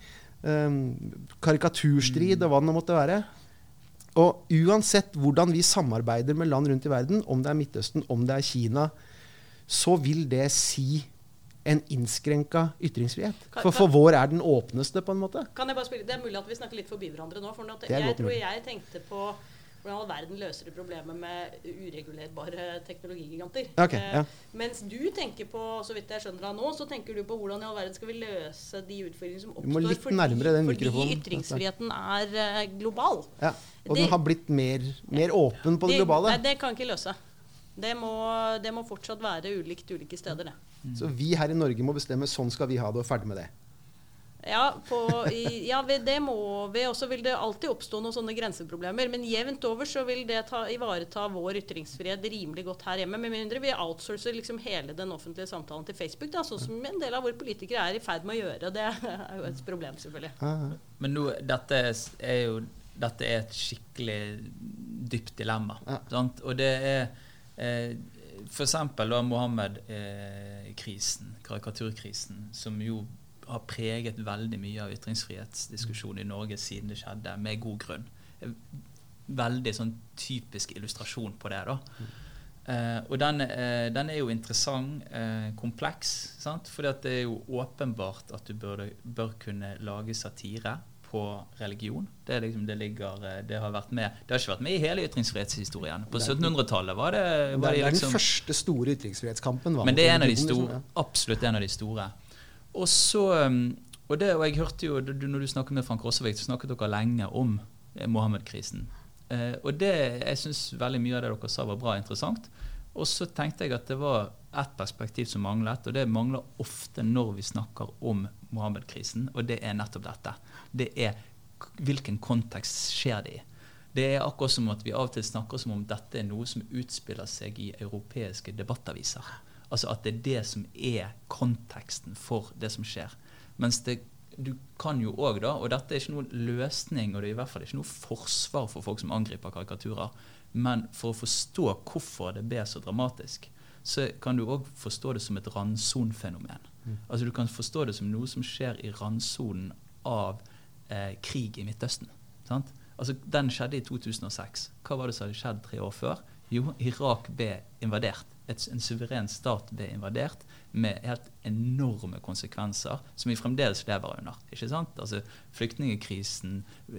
karikaturstrid og hva det måtte være. Og uansett hvordan vi samarbeider med land rundt i verden, om det Midtøsten, om det Kina, så vil det si en innskrenket ytringsfrihet. For vår den åpneste på en måte. Kan jeg bare spørre, det mulig at vi snakker litt forbi hverandre nå, for jeg tror jeg tenkte på hvordan all verden løser det problemet med uregulerbare teknologigiganter. Okay, ja. Mens du tenker på, så vidt jeg skjønner deg nå, så tenker du på hvordan i all verden skal vi løse de utfordringene som oppstår fordi ytringsfriheten global. Ja, og den har blitt mer åpen på det globale. Nei, det kan ikke løse. Det må fortsatt være ulikt ulike steder, det. Så vi her i Norge må bestemme, sånn skal vi ha det, og ferdig med det. Ja, det må vi. Og så vil det alltid oppstå noen sånne grenseproblemer. Men jevnt over så vil det ivareta vår ytringsfrihet rimelig godt her hjemme. Med mindre vi outsourcer liksom hele den offentlige samtalen til Facebook, da, sånn som en del av våre politikere i ferd med å gjøre. Det jo et problem, selvfølgelig. Men nå, dette et skikkelig dypt dilemma. Sant? Og det for eksempel da Mohammed-krisen, karikaturkrisen, som jo har preget veldig mye av ytringsfrihetsdiskusjonen i Norge siden det skjedde, med god grunn. Veldig sånn typisk illustrasjon på det da. Og den jo interessant, kompleks, sant? Fordi at det jo åpenbart at du bør kunne lage satire på religion. Det har vært med. Det har ikke vært med i hele ytringsfrihetshistorien. På 1700-tallet var det liksom, den første store ytringsfrihetskampen. Men det en av de store, absolutt en av de store. Og så, og jeg hørte jo, når du snakket med Frank Rossevik, så snakket dere lenge om Mohammed-krisen. Og jeg synes veldig mye av det dere sa var bra interessant. Og så tenkte jeg at det var et perspektiv som manglet, og det mangler ofte når vi snakker om Mohammed-krisen, og det nettopp dette. Det hvilken kontekst skjer det i. Det akkurat som at vi av og til snakker som om dette noe som utspiller seg i europeiske debattaviser. Altså at det det som konteksten for det som skjer. Mens du kan jo også da, og dette ikke noen løsning, og det i hvert fall ikke noe forsvar for folk som angriper karikaturer, men for å forstå hvorfor det ble så dramatisk, så kan du også forstå det som et randsonfenomen. Altså du kan forstå det som noe som skjer i randsonen av krig i Midtøsten. Sant? Altså den skjedde i 2006. Hva var det som hadde skjedd 3 år før? Jo, Irak ble invadert. En suveren stat ble invadert med helt enorme konsekvenser som vi fremdeles lever under. Ikke sant? Altså flyktningekrisen,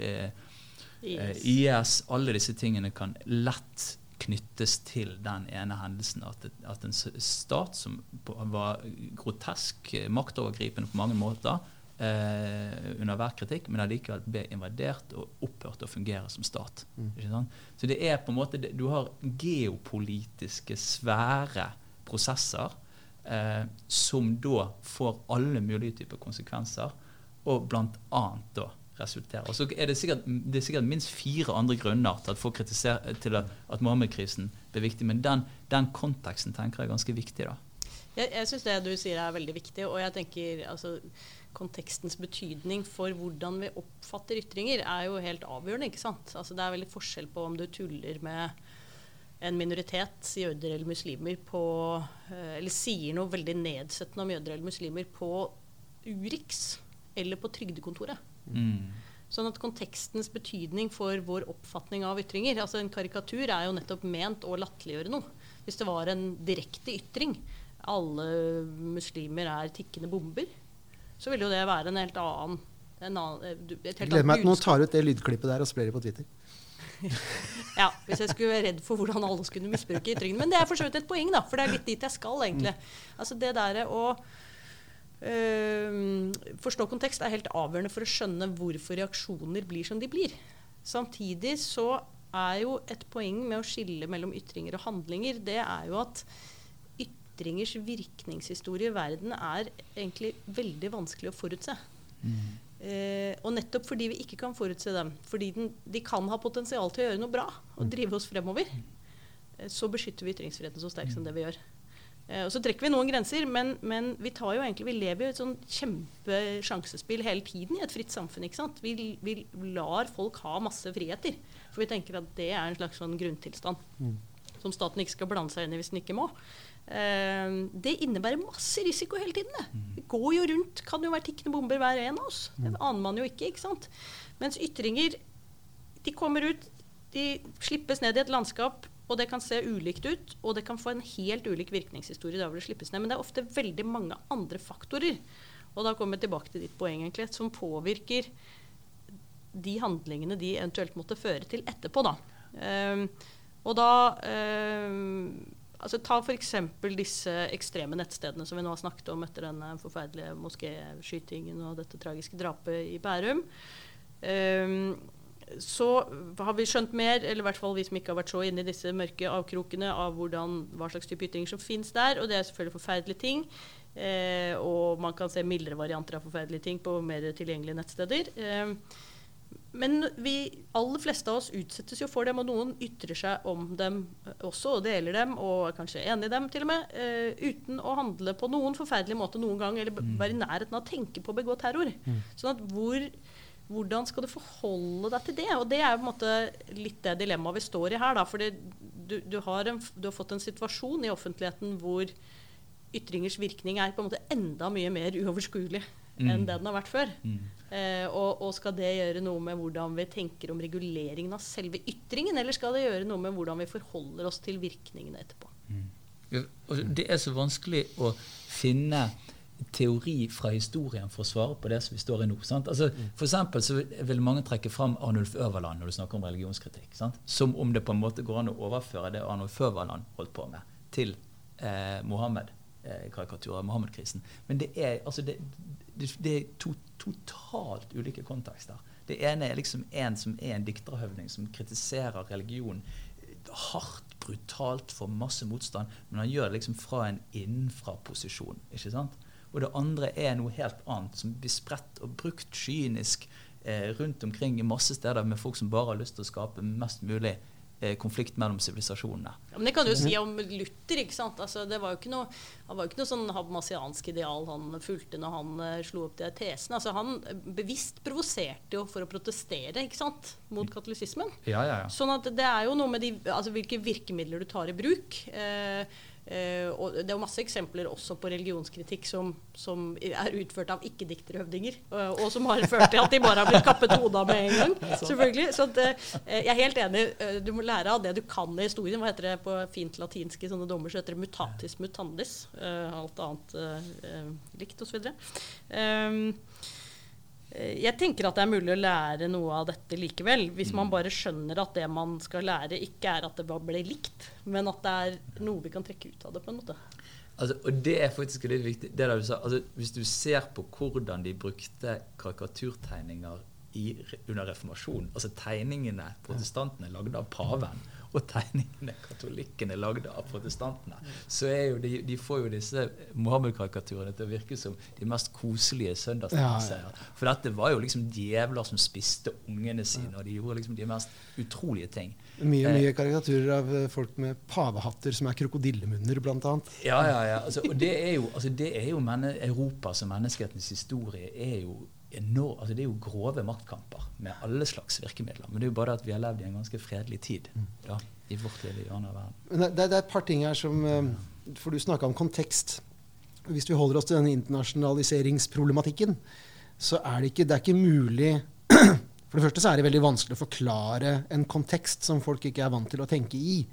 IS, alle disse tingene kan lett knyttes til den ene hendelsen at en stat som var grotesk maktovergripende på mange måter under hver kritikk, men allikevel ble invadert og opphørt å fungere som stat. Ikke sant? Så det på en måte, du har geopolitiske svære prosesser som da får alle mulige typer konsekvenser, og blant annet da resulterer. Og så det sikkert minst 4 andre grunner til at folk kritiserer til at Mohammed-krisen ble viktig, men den konteksten tenker jeg er ganske viktig da. Jeg synes det du sier veldig viktig, og jeg tenker altså, kontekstens betydning for hvordan vi oppfatter ytringer jo helt avgjørende, ikke sant? Altså, det veldig forskjell på om du tuller med en minoritet, jøder eller muslimer, eller sier noe veldig nedsettende om jøder eller muslimer på Urix eller på trygdekontoret. Sånn at kontekstens betydning for vår oppfatning av ytringer, altså en karikatur jo nettopp ment å latterliggjøre noe. Hvis det var en direkte ytring, alle muslimer tikkende bomber, så vil jo det være en helt annen Jeg gleder meg at noen tar ut det lydklippet der og sprer det på Twitter. Ja, hvis jeg skulle være redd for hvordan alle skulle misbruke ytringene. Men det for så vidt et poeng da, for det litt dit jeg skal egentlig. Altså det der å forstå kontekst helt avgjørende for å skjønne hvorfor reaksjoner blir som de blir. Samtidig så jo et poeng med å skille mellom ytringer og handlinger, det jo at ytringers virkningshistorie i verden egentlig veldig vanskelig å forutse. Og nettopp fordi vi ikke kan forutse dem, fordi de kan ha potensial til å gjøre noe bra og drive oss fremover, så beskytter vi ytringsfriheten så sterkt som det vi gjør. Og så trekker vi noen grenser, men vi lever jo et sånn kjempesjansespill hele tiden i et fritt samfunn, ikke sant? Vi lar folk ha masse friheter, for vi tenker at det en slags sånn grunntilstand som staten ikke skal blande seg inn i hvis den ikke må. Det innebærer masse risiko hele tiden. Det går jo rundt, kan jo være tikkende bomber hver en av oss. Det aner man jo ikke sant? Mens ytringer, de kommer ut, de slippes ned i et landskap, og det kan se ulikt ut, og det kan få en helt ulik virkningshistorie da hvor det slippes ned. Men det ofte veldig mange andre faktorer, og da kommer jeg tilbake til ditt poeng egentlig, som påvirker de handlingene de eventuelt måtte føre til etterpå da. Og da altså ta for eksempel disse ekstreme nettstedene som vi nå har snakket om etter den forferdelige moskéskytingen og dette tragiske drapet i Bærum. Så har vi skjønt mer, eller i hvert fall vi som ikke har vært så inne i disse mørke avkrokene av hva slags type ytringer som finnes der, og det selvfølgelig forferdelige ting. Og man kan se mildere varianter av forferdelige ting på mer tilgjengelige nettsteder. Men aller fleste av oss utsettes jo for dem, og noen ytrer seg om dem også, og deler dem, og kanskje enig i dem til og med, uten å handle på noen forferdelig måte noen gang, eller være i nærheten av å tenke på å begå terror. Sånn at hvordan skal du forholde deg til det? Og det jo på en måte litt det dilemmaet vi står i her, da, fordi du har fått en situasjon i offentligheten hvor ytringers virkning på en måte enda mye mer uoverskuelig enn det den har vært før. Og skal det gjøre noe med hvordan vi tenker om reguleringen av selve ytringen, eller skal det gjøre noe med hvordan vi forholder oss til virkningene etterpå? Det så vanskelig å finne teori fra historien for å svare på det som vi står i nå. Sant? Altså, for eksempel så vil mange trekke fram Arnulf Øverland når du snakker om religionskritikk, sant? Som om det på en måte går an å overføre det Arnulf Øverland holdt på med til Mohammed-karikaturer, Mohammed-krisen. Men det altså det to totalt ulike kontekster. Det ene liksom en som en dikterhøvding som kritiserer religion hardt, brutalt, for masse motstand, men han gjør det liksom fra en innenfra-posisjon, ikke sant? Og det andre noe helt annet, som blir spredt og brukt kynisk rundt omkring i masse steder med folk som bare har lyst til å skape mest mulig konflikt mellom sivilisasjonene. Ja, men det kan du jo si om Luther, ikke sant? Altså, han var jo ikke noe sånn habermasiansk ideal han fulgte når han slo opp de tesene. Altså, han bevisst provoserte jo for å protestere, ikke sant? Mot katolisismen. Ja. Sånn at det jo noe med hvilke virkemidler du tar i bruk. Og det jo masse eksempler også på religionskritikk som utført av ikke-dikterhøvdinger, og som har ført til at de bare har blitt kappet hodet med en gang, selvfølgelig. Så jeg helt enig, du må lære av det du kan i historien. Hva heter det på fint latinsk i sånne dommer? Så heter det mutatis mutandis, alt annet likt og så videre. Jeg tenker at det mulig å lære noe av dette likevel, hvis man bare skjønner at det man skal lære ikke at det bare blir likt, men at det noe vi kan trekke ut av det på en måte. Altså, og det faktisk litt viktig, det der du sa, altså, hvis du ser på hvordan de brukte karikaturtegninger under reformasjonen, altså tegningene protestantene lagde av paven, og tegningene katolikkene lagde av protestantene, så jo de får jo disse Mohammed-karikaturene til å virke som de mest koselige søndagstegneserier. For dette var jo liksom djevler som spiste ungene sine, og de gjorde liksom de mest utrolige ting. Mye karikaturer av folk med pavehatter som krokodillemunner, blant annet. Ja. Altså, og det jo Europa som menneskehetens historie jo altså det jo grove maktkamper med alle slags virkemidler, men det jo bare at vi har levd i en ganske fredelig tid i vårt lille hjørne av verden. Men det et par ting her som, for du snakket om kontekst. Hvis vi holder oss til denne internasjonaliseringsproblematikken, så det ikke mulig. For det første så det veldig vanskelig å forklare en kontekst som folk ikke vant til å tenke i.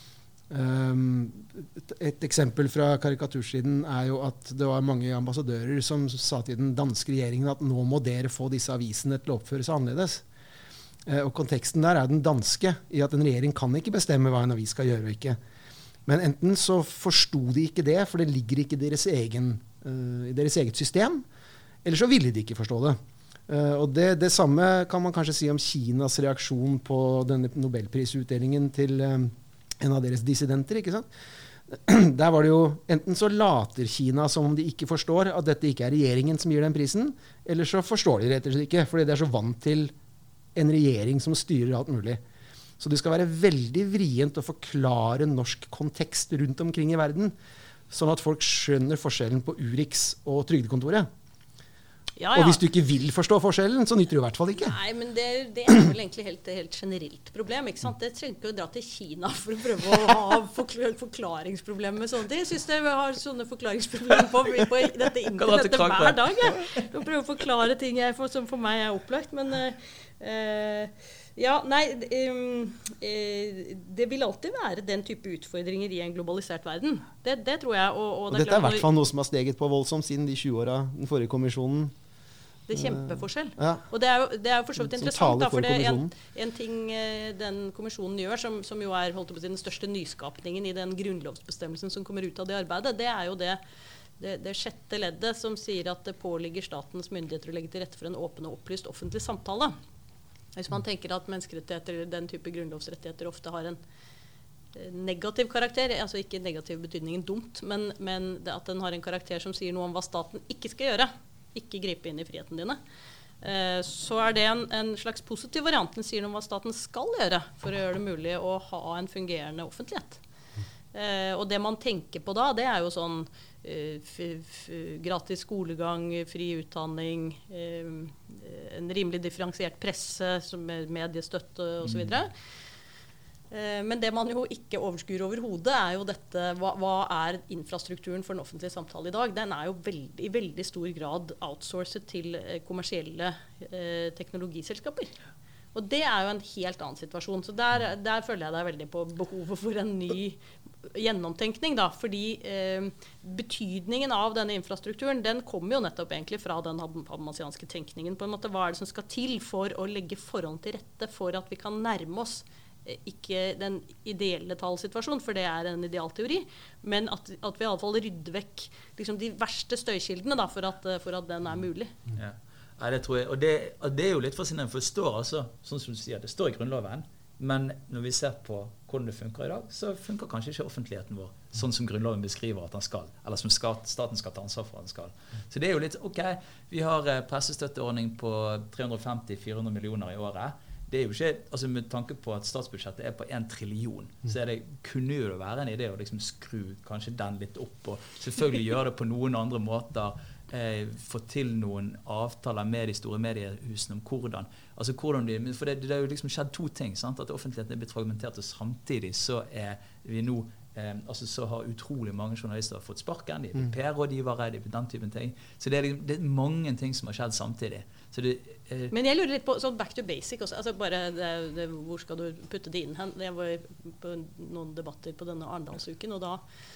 Et eksempel fra karikatursiden jo at det var mange ambassadører som sa til den danske regjeringen at nå må dere få disse avisene til å oppføre seg annerledes. Og konteksten der den danske i at en regjering kan ikke bestemme hva en avis skal gjøre og ikke. Men enten så forstod de ikke det, for det ligger ikke i deres eget system, eller så ville de ikke forstå det. Og det samme kan man kanskje si om Kinas reaksjon på denne Nobelprisutdelingen til en av deres dissidenter, ikke sant? Der var det jo, enten så later Kina som om de ikke forstår at dette ikke regjeringen som gir den prisen, eller så forstår de rett og slett ikke, fordi de så vant til en regjering som styrer alt mulig. Så det skal være veldig vrient å forklare norsk kontekst rundt omkring i verden, sånn at folk skjønner forskjellen på Urix og Trygdekontoret. Ja. Og hvis du ikke vil forstå forskjellen, så nytter det i hvert fall ikke. Nei, men det vel egentlig helt generelt problem, ikke sant? Det trenger ikke å dra til Kina for å prøve å ha forklaringsproblemer med sånne ting. Jeg synes jeg har sånne forklaringsproblemer på dette internettet hver dag. Å prøve å forklare ting som for meg opplagt, men det vil alltid være den type utfordringer i en globalisert verden. Det tror jeg. Og dette i hvert fall noe som har steget på voldsomt siden de 20 årene den forrige kommisjonen. Det kjempeforskjell. Ja. Og det jo for så vidt interessant, for det en ting den kommisjonen gjør, som jo holdt på å si, den største nyskapningen i den grunnlovsbestemmelsen som kommer ut av det arbeidet, det jo det sjette leddet som sier at det påligger statens myndigheter å legge til rette for en åpen og opplyst offentlig samtale. Hvis man tenker at menneskerettigheter, den type grunnlovsrettigheter ofte har en negativ karakter, altså ikke negativ betydningen dumt, men at den har en karakter som sier noe om hva staten ikke skal gjøre, ikke gripe inn i friheten dine, så det en slags positiv variant. Den sier noe om hva staten skal gjøre for å gjøre det mulig å ha en fungerende offentlighet. Og det man tenker på da, det jo sånn gratis skolegang, fri utdanning, en rimelig differensiert presse med mediestøtte og så videre. Men det man jo ikke overskuer overhodet jo dette, hva infrastrukturen for den offentlige samtale i dag? Den jo i veldig stor grad outsourcet til kommersielle teknologiselskaper. Og det jo en helt annen situasjon. Så der føler jeg det veldig på behovet for en ny gjennomtenkning, da, fordi betydningen av denne infrastrukturen, den kommer jo nettopp egentlig fra den habermasianske tenkningen. På en måte, hva det som skal til for å legge forholdene til rette for at vi kan nærme oss ikke den ideelle tallsituasjonen, for det en idealteori, men at vi i alle fall rydder vekk liksom, de verste støykildene da, for at den mulig. Ja. Ja, det tror jeg. Og det jo litt fascinerende, for det står altså, sånn som du sier, det står i Grunnloven, men når vi ser på hvordan det funker i dag, så funker kanskje ikke offentligheten vår sånn som Grunnloven beskriver at den skal, eller som staten skal ta ansvar for at den skal. Så det jo litt, ok, vi har pressestøtteordning på 350-400 millioner i året. Det jo ikke, altså med tanke på at statsbudsjettet på 1 trillion, så kunne jo det være en idé å liksom skru kanskje den litt opp, og selvfølgelig gjøre det på noen andre måter, få til noen avtaler med de store mediehusene om hvordan de, for det jo liksom skjedd to ting, sant? At offentligheten blitt fragmentert, og samtidig så vi nå så har utrolig mange journalister fått sparken, de PR-rådgivere, de den typen ting. Så det mange ting som har skjedd samtidig. Så men jeg lurer litt på, sånn back to basic også, altså bare hvor skal du putte det inn hen? Jeg var på noen debatter på denne Arendalsuken, og da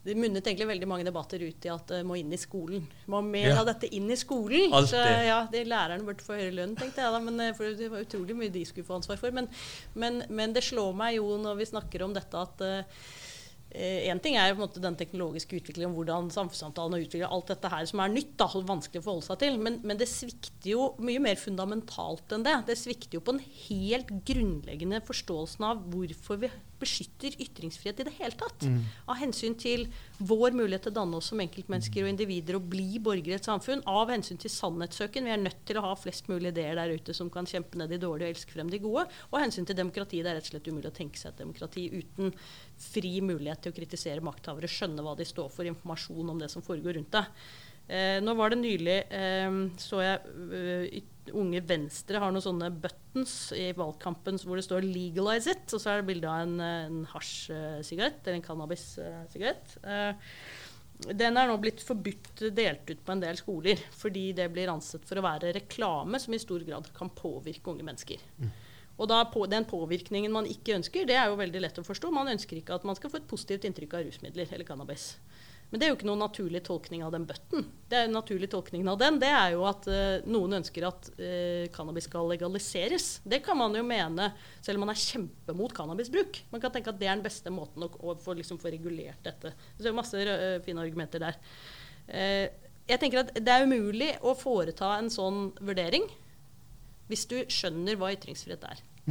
det munnet egentlig veldig mange debatter ut I at det må inn I skolen. Det må mer av dette inn I skolen. Alltid. Så ja, de lærerne burde få høyere lønn, tenkte jeg da, men for det var utrolig mye de skulle få ansvar for. Men det slår meg jo når vi snakker om dette at en ting jo på en måte den teknologiske utviklingen, hvordan samfunnssamtalen utvikler alt dette her som nytt, da, vanskelig å forholde seg til, men det svikter jo mye mer fundamentalt enn det. Det svikter jo på en helt grunnleggende forståelsen av hvorfor vi beskytter ytringsfrihet I det hele tatt. Av hensyn til vår mulighet til å danne oss som enkeltmennesker og individer og bli borgere I et samfunn, av hensyn til sannhetssøken. Vi nødt til å ha flest mulig ideer der ute som kan kjempe ned de dårlige og elske frem de gode, og av hensyn til demokrati. Det rett og slett umulig å tenke seg et demokrati uten fri mulighet til å kritisere makthavere, skjønne hva de står for, informasjon om det som foregår rundt deg. Nå var det nylig, så jeg Unge Venstre har noen sånne buttons I valgkampen hvor det står 'legalize it', og så det bilde av en hasj-sigarett, eller en cannabis-sigarett. Den nå blitt forbudt delt ut på en del skoler, fordi det blir ansett for å være reklame som I stor grad kan påvirke unge mennesker. Og da den påvirkningen man ikke ønsker, det jo veldig lett å forstå. Man ønsker ikke at man skal få et positivt inntrykk av rusmidler eller cannabis. Men det jo ikke noen naturlig tolkning av den bøtten. En naturlig tolkning av den, det jo at noen ønsker at cannabis skal legaliseres. Det kan man jo mene, selv om man kjempemot cannabisbruk. Man kan tenke at det den beste måten å få regulert dette. Det masse fine argumenter der. Jeg tenker at det umulig å foreta en sånn vurdering hvis du skjønner hva ytringsfrihet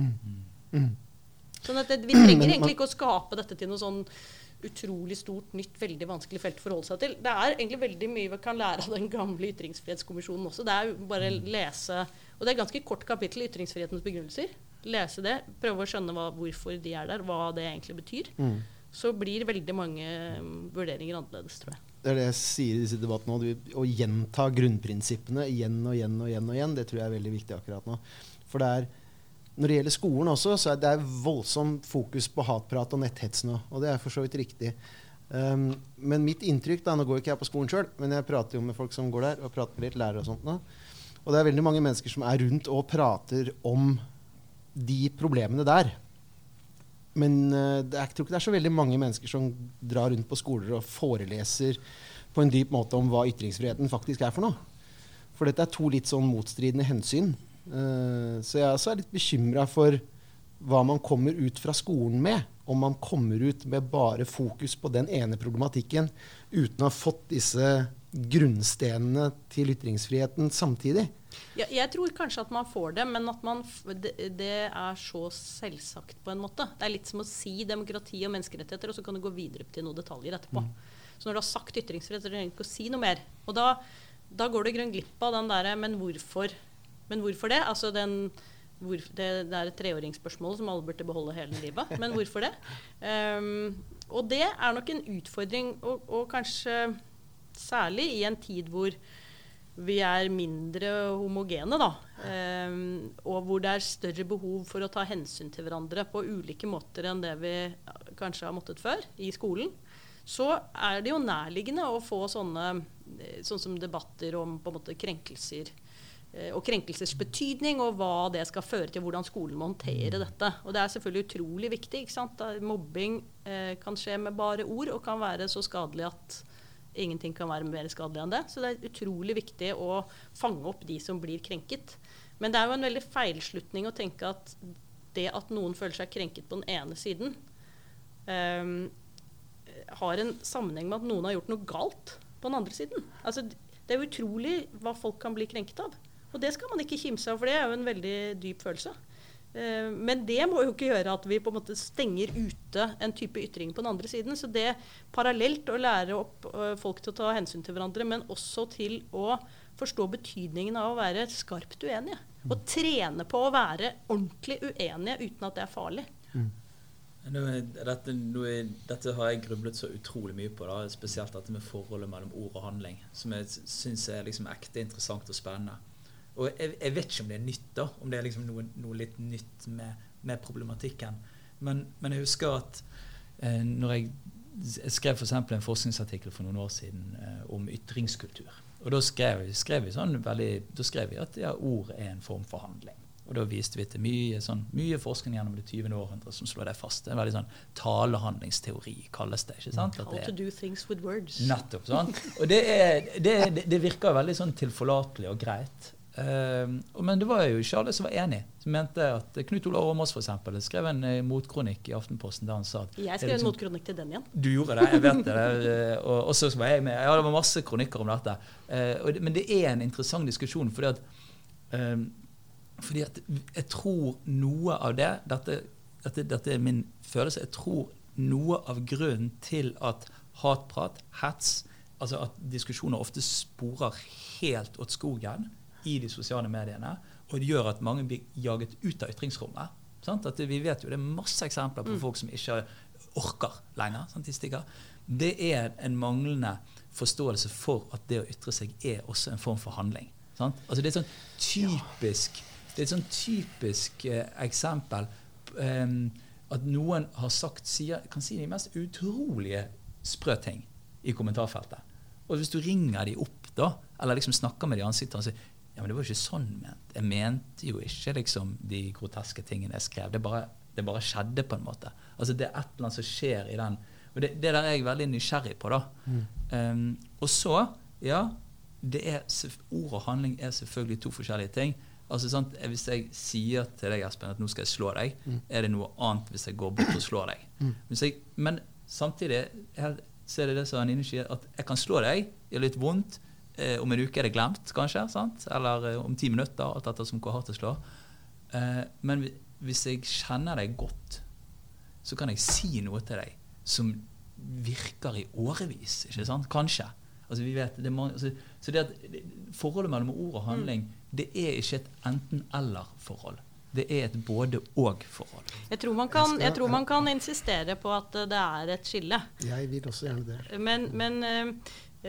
Sånn at vi trenger egentlig ikke å skape dette til noe sånn utrolig stort, nytt, veldig vanskelig felt å forholde seg til. Det egentlig veldig mye vi kan lære av den gamle ytringsfrihetskommisjonen også. Det jo bare lese, og det ganske kort kapittel i ytringsfrihetens begrunnelser. Lese det, prøve å skjønne hvorfor de der, hva det egentlig betyr. Så blir veldig mange vurderinger annerledes, tror jeg. Det det jeg sier I disse debattene, å gjenta grunnprinsippene igjen og igjen og igjen og igjen, det tror jeg veldig viktig akkurat nå. For det når det gjelder skolen også, så det voldsom fokus på hatprat og netthets nå, og det for så vidt riktig. Men mitt inntrykk, da, nå går ikke jeg på skolen selv, men jeg prater jo med folk som går der, og prater med litt lærere og sånt nå. Og det veldig mange mennesker som rundt og prater om de problemene der. Men jeg tror ikke det så veldig mange mennesker som drar rundt på skoler og foreleser på en dyp måte om hva ytringsfriheten faktisk for noe. For dette to litt sånn motstridende hensyn. Så jeg også litt bekymret for hva man kommer ut fra skolen med, om man kommer ut med bare fokus på den ene problematikken uten å ha fått disse grunnstenene til ytringsfriheten samtidig. Ja, jeg tror kanskje at man får det, men at det så selvsagt på en måte. Det litt som å si demokrati og menneskerettigheter, og så kan du gå videre til noen detaljer etterpå. Så når du har sagt ytringsfrihet, så er det ikke å si noe mer. Og da går det grønn glipp av den der, men hvorfor det? Altså det et treåringsspørsmål som alle burde beholde hele livet. Men hvorfor det? Og det nok en utfordring, og kanskje særlig I en tid hvor vi mindre homogene, da. Og hvor det større behov for å ta hensyn til hverandre på ulike måter enn det vi kanskje har måttet før I skolen. Så det jo nærliggende å få sånn som debatter om på en måte krenkelser, og krenkelsers betydning, og hva det skal føre til, hvordan skolen må håndtere dette. Og det selvfølgelig utrolig viktig, ikke sant? Mobbing kan skje med bare ord, og kan være så skadelig at ingenting kan være mer skadelig enn det. Så det utrolig viktig å fange opp de som blir krenket. Men det jo en veldig feilslutning å tenke at det at noen føler seg krenket på den ene siden, har en sammenheng med at noen har gjort noe galt på den andre siden. Altså, det utrolig hva folk kan bli krenket av. Og det skal man ikke kimse av, for det jo en veldig dyp følelse. Men det må jo ikke gjøre at vi på en måte stenger ute en type ytring på den andre siden. Så det parallelt å lære opp folk til å ta hensyn til hverandre, men også til å forstå betydningen av å være skarpt uenige. Og trene på å være ordentlig uenige uten at det farlig. Dette har jeg grublet så utrolig mye på, da, spesielt dette med forholdet mellom ord og handling, som jeg synes liksom ekte interessant og spennende. Og jeg vet ikke om det nytt da, om det liksom noe litt nytt med problematikken. Men jeg husker at når jeg skrev for eksempel en forskningsartikkel for noen år siden om ytringskultur, og da skrev vi sånn da skrev vi at ord en form for handling. Og da viste vi til mye forskning gjennom det 20. århundre som slår det fast. Det er en veldig sånn talehandlingsteori, kalles det, ikke sant? How to do things with words. Nettopp, sånn. Og det virker veldig sånn tilforlatelig og greit. Men det var jo ikke alle som var enig, som mente at Knut Olav Åmås for eksempel skrev en motkronikk i Aftenposten der han sa at jeg skrev en motkronikk til den igjen. Du gjorde det, jeg vet det. Og så var jeg med. Ja, det var masse kronikker om dette. Men det er en interessant diskusjon, fordi at jeg tror noe av dette er min følelse, jeg tror noe av grunnen til at hatprat, hets, altså at diskusjoner ofte sporer helt åt skogen i de sosiale mediene, og det gjør at mange blir jaget ut av ytringsrommet. Sant? At vi vet jo, det er masse eksempler på folk som ikke orker lenger, sant? De stikker. Det er en manglende forståelse for at det å ytre seg er også en form for handling. Sant? Altså det er sånn typisk Det er et sånn typisk eksempel at noen har kan si de mest utrolige sprø ting i kommentarfeltet. Og hvis du ringer de opp da, eller liksom snakker med de i ansiktet og sier, ja, men det var jo ikke sånn ment. Jeg mente jo ikke liksom de groteske tingene jeg skrev. Det bare skjedde på en måte. Altså det er et eller annet som skjer i den. Og det der er jeg veldig nysgjerrig på da. Og så, ja, ord og handling er selvfølgelig to forskjellige ting. Altså, sant, hvis jeg sier til deg, Espen, at nå skal jeg slå deg, er det noe annet hvis jeg går bort og slår deg. Men samtidig så er det som han sier, at jeg kan slå deg, gjør litt vondt, om en uke er det glemt, kanskje, sant? Eller om 10 minutter, alt dette som går hardt å slå. Men hvis jeg kjenner deg godt, så kan jeg si noe til deg som virker i årevis, ikke sant? Kanskje. Altså vi vet, så det at forholdet mellom ord og handling, det er ikke et enten-eller-forhold. Det er et både-og-forhold. Jeg tror man kan insistere på at det er et skille. Jeg vil også gjerne det. Men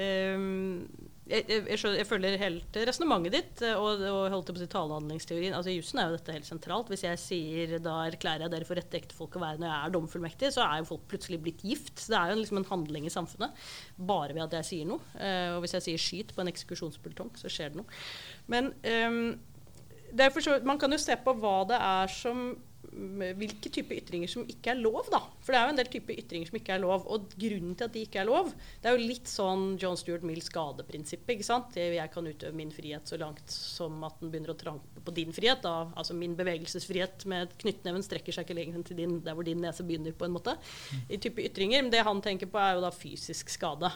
jeg følger helt resonemanget ditt, og holdt på å si talehandlingsteorien. Altså i jussen er jo dette helt sentralt. Hvis jeg sier, da erklærer jeg dere for rette ektefolk å være når jeg er domfullmektig, så er jo folk plutselig blitt gift. Så det er jo liksom en handling i samfunnet, bare ved at jeg sier noe. Og hvis jeg sier skyt på en eksekusjonspultong, så skjer det noe. Men derfor så, man kan jo se på hva det er hvilke type ytringer som ikke er lov da. For det er jo en del type ytringer som ikke er lov, og grunnen til at de ikke er lov, det er jo litt sånn John Stuart Mill skadeprinsippet, ikke sant? Jeg kan utøve min frihet så langt som at den begynner å trampe på din frihet da. Altså min bevegelsesfrihet med knyttneven strekker seg ikke lenger til din, der hvor din nese begynner på en måte, i type ytringer. Men det han tenker på er jo da fysisk skade.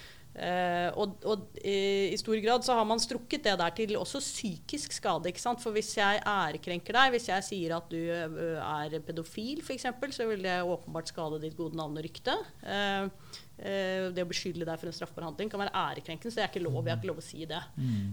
I stor grad så har man strukket det der til også psykisk skade, ikke sant? For hvis jeg ærekrenker deg, hvis jeg sier at du er pedofil for eksempel, så vil det åpenbart skade ditt gode navn og rykte. Det å beskylde deg for en straffbar handling kan være ærekrenkende, så det er ikke lov, jeg har ikke lov å si det.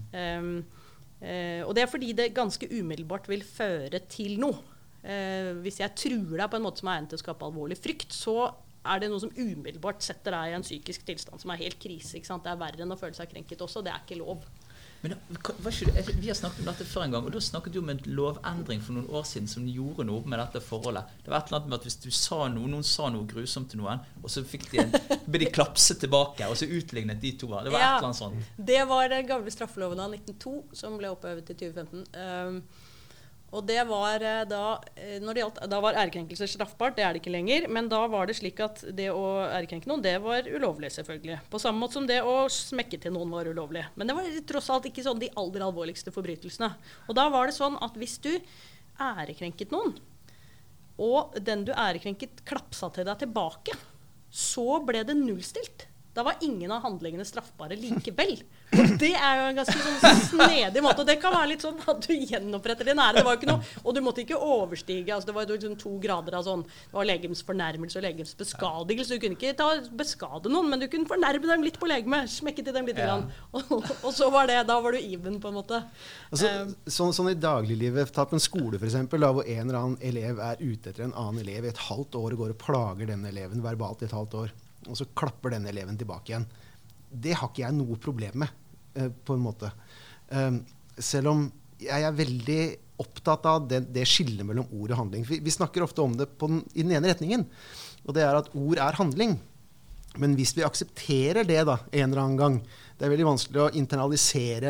Og det er fordi det ganske umiddelbart vil føre til noe. Hvis jeg truer deg på en måte som er egnet til å skape alvorlig frykt, så er det noe som umiddelbart setter deg i en psykisk tilstand som er helt krise, ikke sant? Det er verre enn å føle seg krenket også, det er ikke lov. Men vi har snakket om dette før en gang, og da snakket du om en lovendring for noen år siden som gjorde noe med dette forholdet. Det var et eller annet med at hvis du sa noen sa noe grusomt til noen, og så ble de klapse tilbake, og så utlignet de to. Det var et eller annet sånt. Det var den gamle straffeloven av 1902, som ble opphevet i 2015. Og det var da var ærekrenkelse straffbart, det er det ikke lenger, men da var det slik at det å ærekrenke noen, det var ulovlig selvfølgelig. På samme måte som det å smekke til noen var ulovlig. Men det var tross alt ikke sånn de aller alvorligste forbrytelsene. Og da var det sånn at hvis du ærekrenket noen, og den du ærekrenket klapsa til deg tilbake, så ble det nullstilt. Da var ingen av handlingene straffbare likevel. Og det er jo en ganske sånn snedig måte. Og det kan være litt sånn at du gjenoppretter din ære. Det var jo ikke noe, og du måtte ikke overstige. Altså det var jo liksom 2 grader av sånn. Det var legemsfornærmelse og legemsbeskadigelse. Du kunne ikke beskade noen, men du kunne fornærme dem litt på legemet. Smekke til dem litt grann. Og så var det, da var du even på en måte. Altså, sånn i dagliglivet, tatt en skole for eksempel, da, hvor en eller annen elev er ute etter en annen elev i et halvt år og går og plager denne eleven verbalt i et halvt år. Og så klapper denne eleven tilbake igjen. Det har ikke jeg noe problem med, på en måte. Selv om jeg er veldig opptatt av det skillet mellom ord og handling. Vi snakker ofte om det i den ene retningen, og det er at ord er handling. Men hvis vi aksepterer det da, en eller annen gang, det er veldig vanskelig å internalisere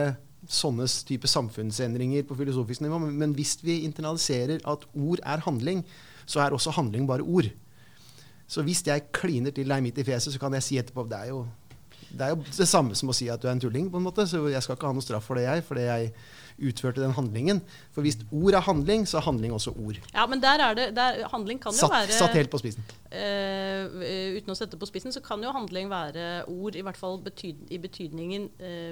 sånne type samfunnsendringer på filosofisk nivå, men hvis vi internaliserer at ord handling, så også handling bare ord. Så hvis jeg kliner til deg midt i fjeset, så kan jeg si etterpå, det er jo det samme som å si at du en tulling, på en måte, så jeg skal ikke ha noe straff for det fordi jeg utførte den handlingen. For hvis ord handling, så handling også ord. Ja, men der handling kan jo være... Satt helt på spisen. Uten å sette på spisen, så kan jo handling være ord, i hvert fall i betydningen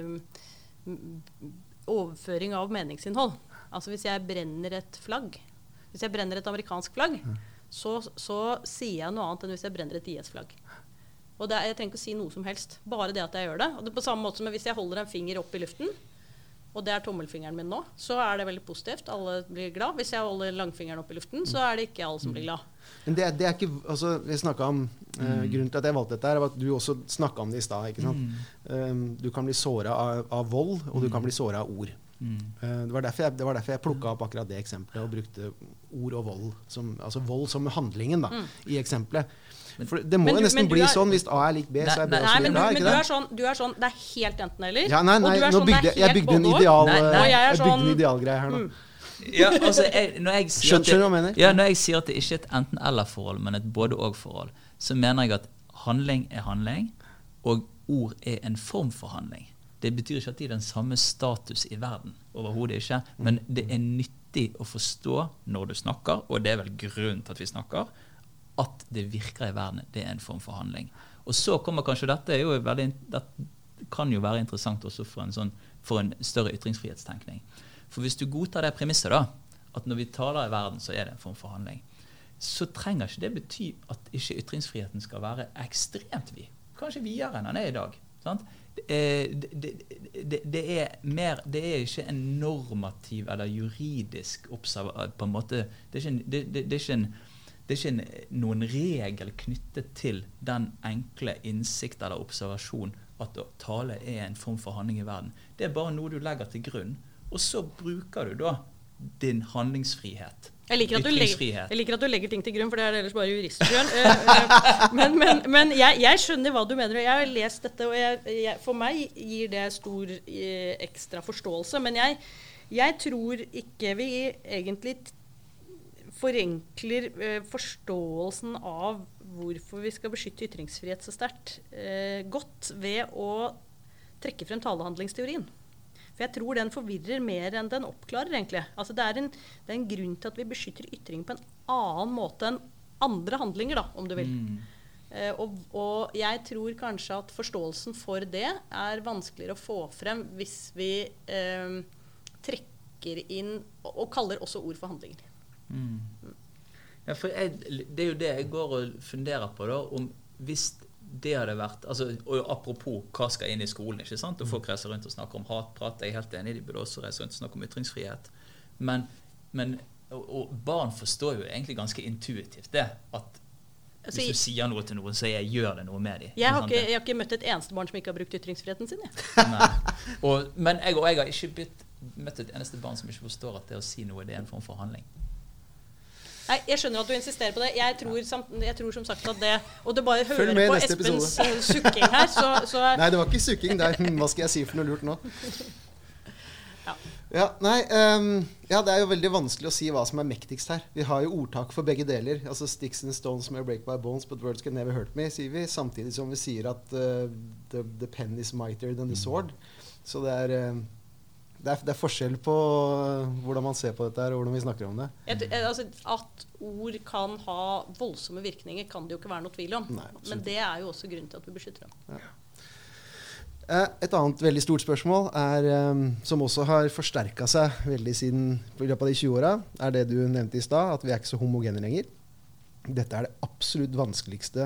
overføring av meningsinnhold. Altså hvis jeg brenner et flagg, hvis jeg brenner et amerikansk flagg, så sier jeg noe annet enn hvis jeg brenner et IS-flagg. Og jeg trenger ikke å si noe som helst, bare det at jeg gjør det. Og det på samme måte som hvis jeg holder en finger opp i luften, og det tommelfingeren min nå, så det veldig positivt, alle blir glad. Hvis jeg holder langfingeren opp i luften, så det ikke alle som blir glad. Men det ikke, altså jeg snakket om, grunnen til at jeg valgte dette var at du også snakket om det i sted, ikke sant? Du kan bli såret av vold, og du kan bli såret av ord. Det var derfor jeg plukket opp akkurat det eksemplet, og brukte ord og vold, altså vold som handlingen da, i eksempelet. For det må jo nesten bli sånn, hvis A lik B, så B også lik A, ikke det? Du sånn, det helt enten eller. Ja, nei, nå jeg bygde en idealgreie her nå. Ja, altså, når jeg sier at det ikke et enten-eller-forhold, men et både-og-forhold, så mener jeg at handling handling, og ord en form for handling. Det betyr ikke at de den samme status i verden, overhodet ikke, men det nyttig å forstå når du snakker, og det vel grunnen til at vi snakker, at det virker i verden, det en form for handling. Og så kommer kanskje dette det kan jo være interessant også for en større ytringsfrihetstenkning. For hvis du godtar det premisset da, at når vi taler i verden, så det en form for handling, så trenger ikke det bety at ikke ytringsfriheten skal være ekstremt vid. Kanskje videre enn den i dag. Sant? Det ikke en normativ eller juridisk på en måte, det ikke noen regel knyttet til den enkle innsikt eller observasjon at å tale en form for handling i verden. Det bare noe du legger til grunn, og så bruker du da din handlingsfrihet. Jeg liker at du legger ting til grunn, for det ellers bare jurister. Men jeg skjønner hva du mener, og jeg har lest dette, og for meg gir det stor ekstra forståelse, men jeg tror ikke vi egentlig forenkler forståelsen av hvorfor vi skal beskytte ytringsfrihet så sterkt godt ved å trekke frem talehandlingsteorien. For jeg tror den forvirrer mer enn den oppklarer egentlig. Altså det en grunn til at vi beskytter ytring på en annen måte enn andre handlinger, da, om du vil. Og jeg tror kanskje at forståelsen for det vanskeligere å få frem hvis vi trekker inn og kaller også ord for handlinger. Ja, for det jo det jeg går og funderer på da, om hvis det hadde vært, altså, og apropos hva skal inn i skolen, ikke sant? Og folk reiser rundt og snakker om hatprat, jeg helt enig, de burde også reise rundt og snakke om ytringsfrihet, men og barn forstår jo egentlig ganske intuitivt det, at hvis du sier noe til noen, så gjør det noe med dem. Jeg har ikke møtt et eneste barn som ikke har brukt ytringsfriheten sin. Nei. Men jeg har ikke møtt et eneste barn som ikke forstår at det å si noe, det en form for handling. Nei, jeg skjønner at du insisterer på det. Jeg tror som sagt at det, og det bare hører på Espens sukking her, så Nei, det var ikke sukking, hva skal jeg si for noe lurt nå? Ja, det jo veldig vanskelig å si hva som mektigst her. Vi har jo ordtak for begge deler. Altså sticks and stones may break my bones, but words can never hurt me, sier vi. Samtidig som vi sier at the pen is mightier than the sword. Så det forskjell på hvordan man ser på dette her, og hvordan vi snakker om det. Altså, at ord kan ha voldsomme virkninger kan det jo ikke være noe tvil om. Nei, men det jo også grunnen til at vi beskytter dem. Ja. Et annet veldig stort spørsmål som også har forsterket seg veldig siden i løpet av de 20 årene, det du nevnte i sted, at vi ikke så homogene lenger. Dette det absolutt vanskeligste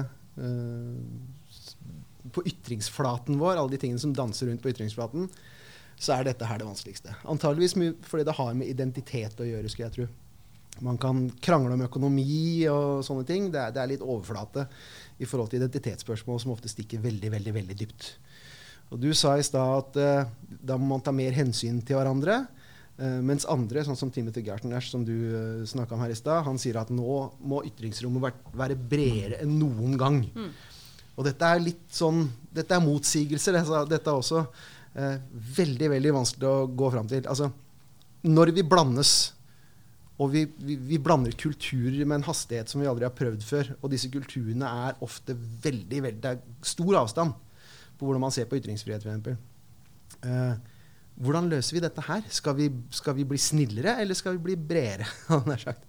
på ytringsflaten vår, alle de tingene som danser rundt på ytringsflaten, så dette her det vanskeligste. Antageligvis fordi det har med identitet å gjøre, skulle jeg tro. Man kan krangle om økonomi og sånne ting. Det litt overflate i forhold til identitetsspørsmål som ofte stikker veldig, veldig, veldig dypt. Og du sa i sted at da må man ta mer hensyn til hverandre, mens andre, sånn som Timothy Garton-Ash, som du snakket om her i sted, han sier at nå må ytringsrommet være bredere enn noen gang. Og dette litt sånn, dette motsigelser, dette også. Veldig, veldig vanskelig å gå frem til. Altså, når vi blandes, og vi blander kulturer med en hastighet som vi aldri har prøvd før, og disse kulturene ofte veldig, det stor avstand på hvordan man ser på ytringsfrihet, for eksempel. Hvordan løser vi dette her? Skal vi bli snillere, eller skal vi bli bredere? Nær sagt.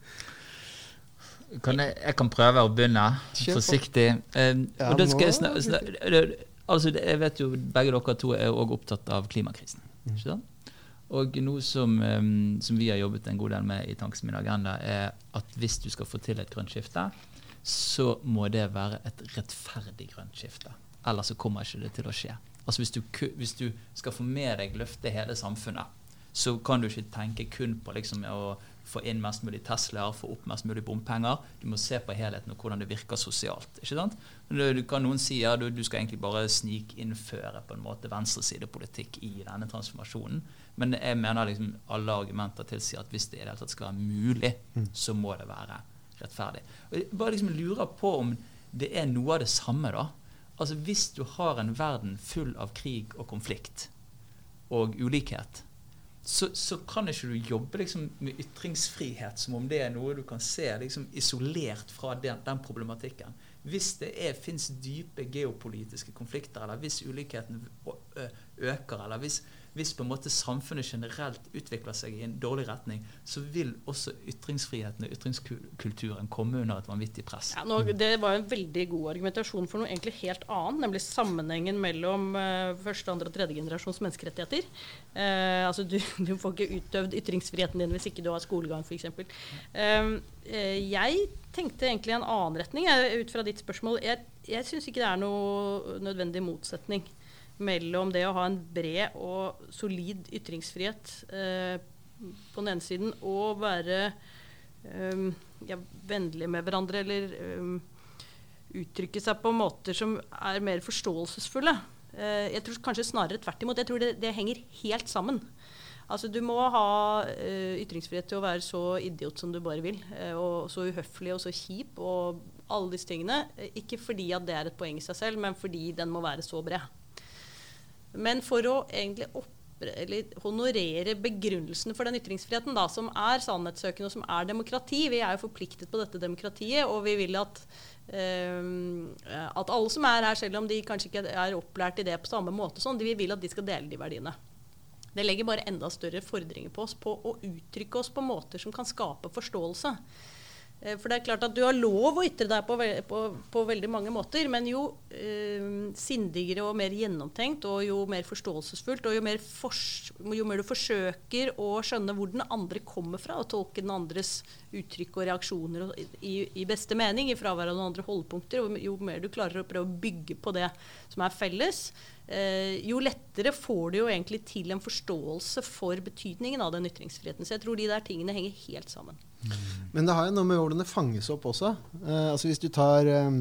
Jeg kan prøve å begynne forsiktig. Og det skal jeg vet jo, begge dere to også opptatt av klimakrisen. Ikke sant? Og noe som vi har jobbet en god del med i Tankes Min Agenda, at hvis du skal få til et grønt skifte, så må det være et rettferdig grønt skifte. Ellers så kommer ikke det til å skje. Altså hvis du skal få med deg løfte hele samfunnet, så kan du ikke tenke kun på liksom å få inn mest mulig Teslaer, få opp mest mulig bompenger. Du må se på helheten og hvordan det virker sosialt. Ikke sant? Du kan noen si at du skal egentlig bare snikinnføre på en måte venstresidepolitikk i denne transformasjonen. Men jeg mener liksom alle argumenter tilsier at hvis det i det hele tatt skal være mulig, så må det være rettferdig. Og jeg bare liksom lurer på om det noe av det samme da. Altså hvis du har en verden full av krig og konflikt og ulikhet, så kan ikke du jobbe liksom med ytringsfrihet som om det noe du kan se liksom isolert fra den problematikken. Hvis det finnes dype geopolitiske konflikter, eller hvis ulikheten øker, eller hvis på en måte samfunnet generelt utvikler seg i en dårlig retning, så vil også ytringsfriheten og ytringskulturen komme under et vanvittig press. Ja, det var en veldig god argumentasjon for noe egentlig helt annet, nemlig sammenhengen mellom første, andre og tredje generasjons menneskerettigheter. Altså du får ikke utøvd ytringsfriheten din hvis ikke du har skolegang, for eksempel. Jeg tenkte egentlig en annen retning ut fra ditt spørsmål. Jeg synes ikke det noe nødvendig motsetning mellom det å ha en bred og solid ytringsfrihet på den ene siden, og være vennlig med hverandre, eller uttrykke seg på måter som mer forståelsesfulle. Jeg tror kanskje snarere tvert imot. Jeg tror det henger helt sammen. Altså, du må ha ytringsfrihet til å være så idiot som du bare vil, og så uhøflig og så kjip, og alle disse tingene. Ikke fordi at det et poeng i seg selv, men fordi den må være så bred. Men for å egentlig honorere begrunnelsen for den ytringsfriheten da, som sannhetssøkende og som demokrati. Vi jo forpliktet på dette demokratiet, og vi vil at alle som her, selv om de kanskje ikke opplært i det på samme måte, vi vil at de skal dele de verdiene. Det legger bare enda større fordringer på oss på å uttrykke oss på måter som kan skape forståelse. For det klart at du har lov å ytre deg på veldig mange måter, men jo sindigere og mer gjennomtenkt, og jo mer forståelsesfullt, og jo mer du forsøker å skjønne hvor den andre kommer fra, og tolke den andres uttrykk og reaksjoner i beste mening, i fravær av noen andre holdepunkter, og jo mer du klarer å prøve å bygge på det som felles, jo lettere får du jo egentlig til en forståelse for betydningen av den ytringsfriheten. Så jeg tror de der tingene henger helt sammen. Men det har jo noe med hvordan det fanges opp også. Altså hvis du tar en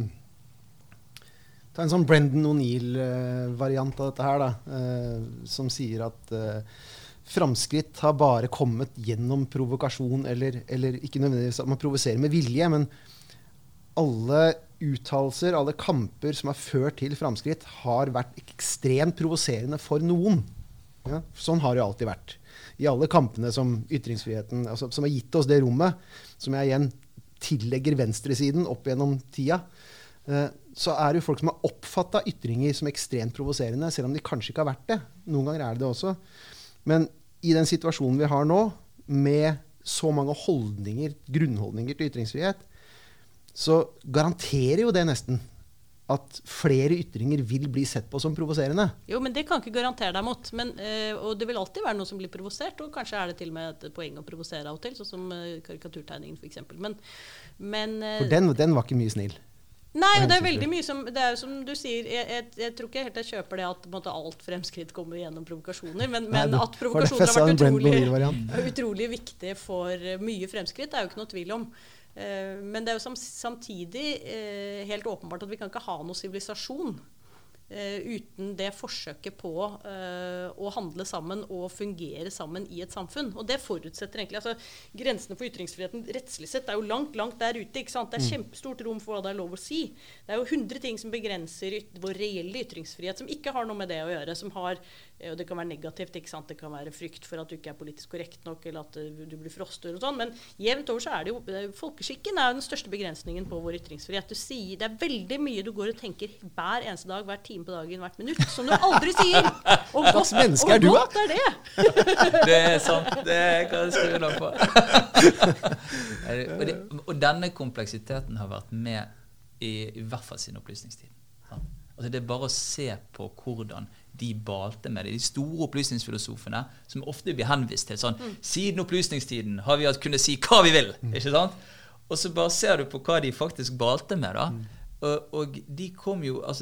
sånn Brendan O'Neill-variant av dette her, som sier at framskritt har bare kommet gjennom provokasjon, eller ikke nødvendigvis at man provoserer med vilje, men alle uttalelser, alle kamper som har ført til framskritt, har vært ekstremt provoserende for noen. Ja, sånn har det alltid vært. I alle kampene som ytringsfriheten, altså, som har gitt oss det rommet, som jeg igjen tillegger venstresiden opp gjennom tida, så det jo folk som har oppfattet ytringer som ekstremt provoserende, selv om de kanskje ikke har vært det. Noen ganger det også. Men i den situasjonen vi har nå, med så mange grunnholdninger til ytringsfrihet, så garanterer jo det nesten at flere ytringer vil bli sett på som provoserende. Jo, men det kan ikke garantere deg mot. Og det vil alltid være noe som blir provosert, og kanskje det til og med et poeng å provosere av og til, sånn som karikaturtegningen for eksempel. For den var ikke mye snill. Nei, og det veldig mye som, det jo som du sier, jeg tror ikke helt jeg kjøper det at måte, alt fremskritt kommer gjennom provokasjoner, men at provokasjoner har vært utrolig viktig for mye fremskritt, det jo ikke noe tvil om. Men det jo samtidig helt åpenbart at vi kan ikke ha noe sivilisasjon uten det forsøket på å handle sammen og fungere sammen i et samfunn. Og det forutsetter egentlig, altså grensene for ytringsfriheten rettslig sett er jo langt der ute, ikke sant? Det er kjempestort rom for hva det er lov å si. Det er jo 100 ting som begrenser vår reelle ytringsfrihet, som ikke har noe med det å gjøre, som har, og det kan være negativt, ikke sant? Det kan være frykt for at du ikke er politisk korrekt nok, eller at du blir frostet og sånn, men jevnt over så er det jo, folkeskikken er jo den største begrensningen på vår ytringsfrihet. Du sier, det er veldig mye du går og tenker hver eneste dag, hver time på dagen, hvert minutt, som du aldri sier. Og godt menneske er du, godt er det. Det er sant. Det kan jeg skrive noe på. og denne kompleksiteten har vært med i hvert fall siden opplysningstiden. Altså det er bare å se på hvordan de balte med det. De store opplysningsfilosofene, som ofte blir henvist til sånn, siden opplysningstiden har vi kunnet si hva vi vil, ikke sant? Og så bare ser du på hva de faktisk balte med da. Og de kom jo, altså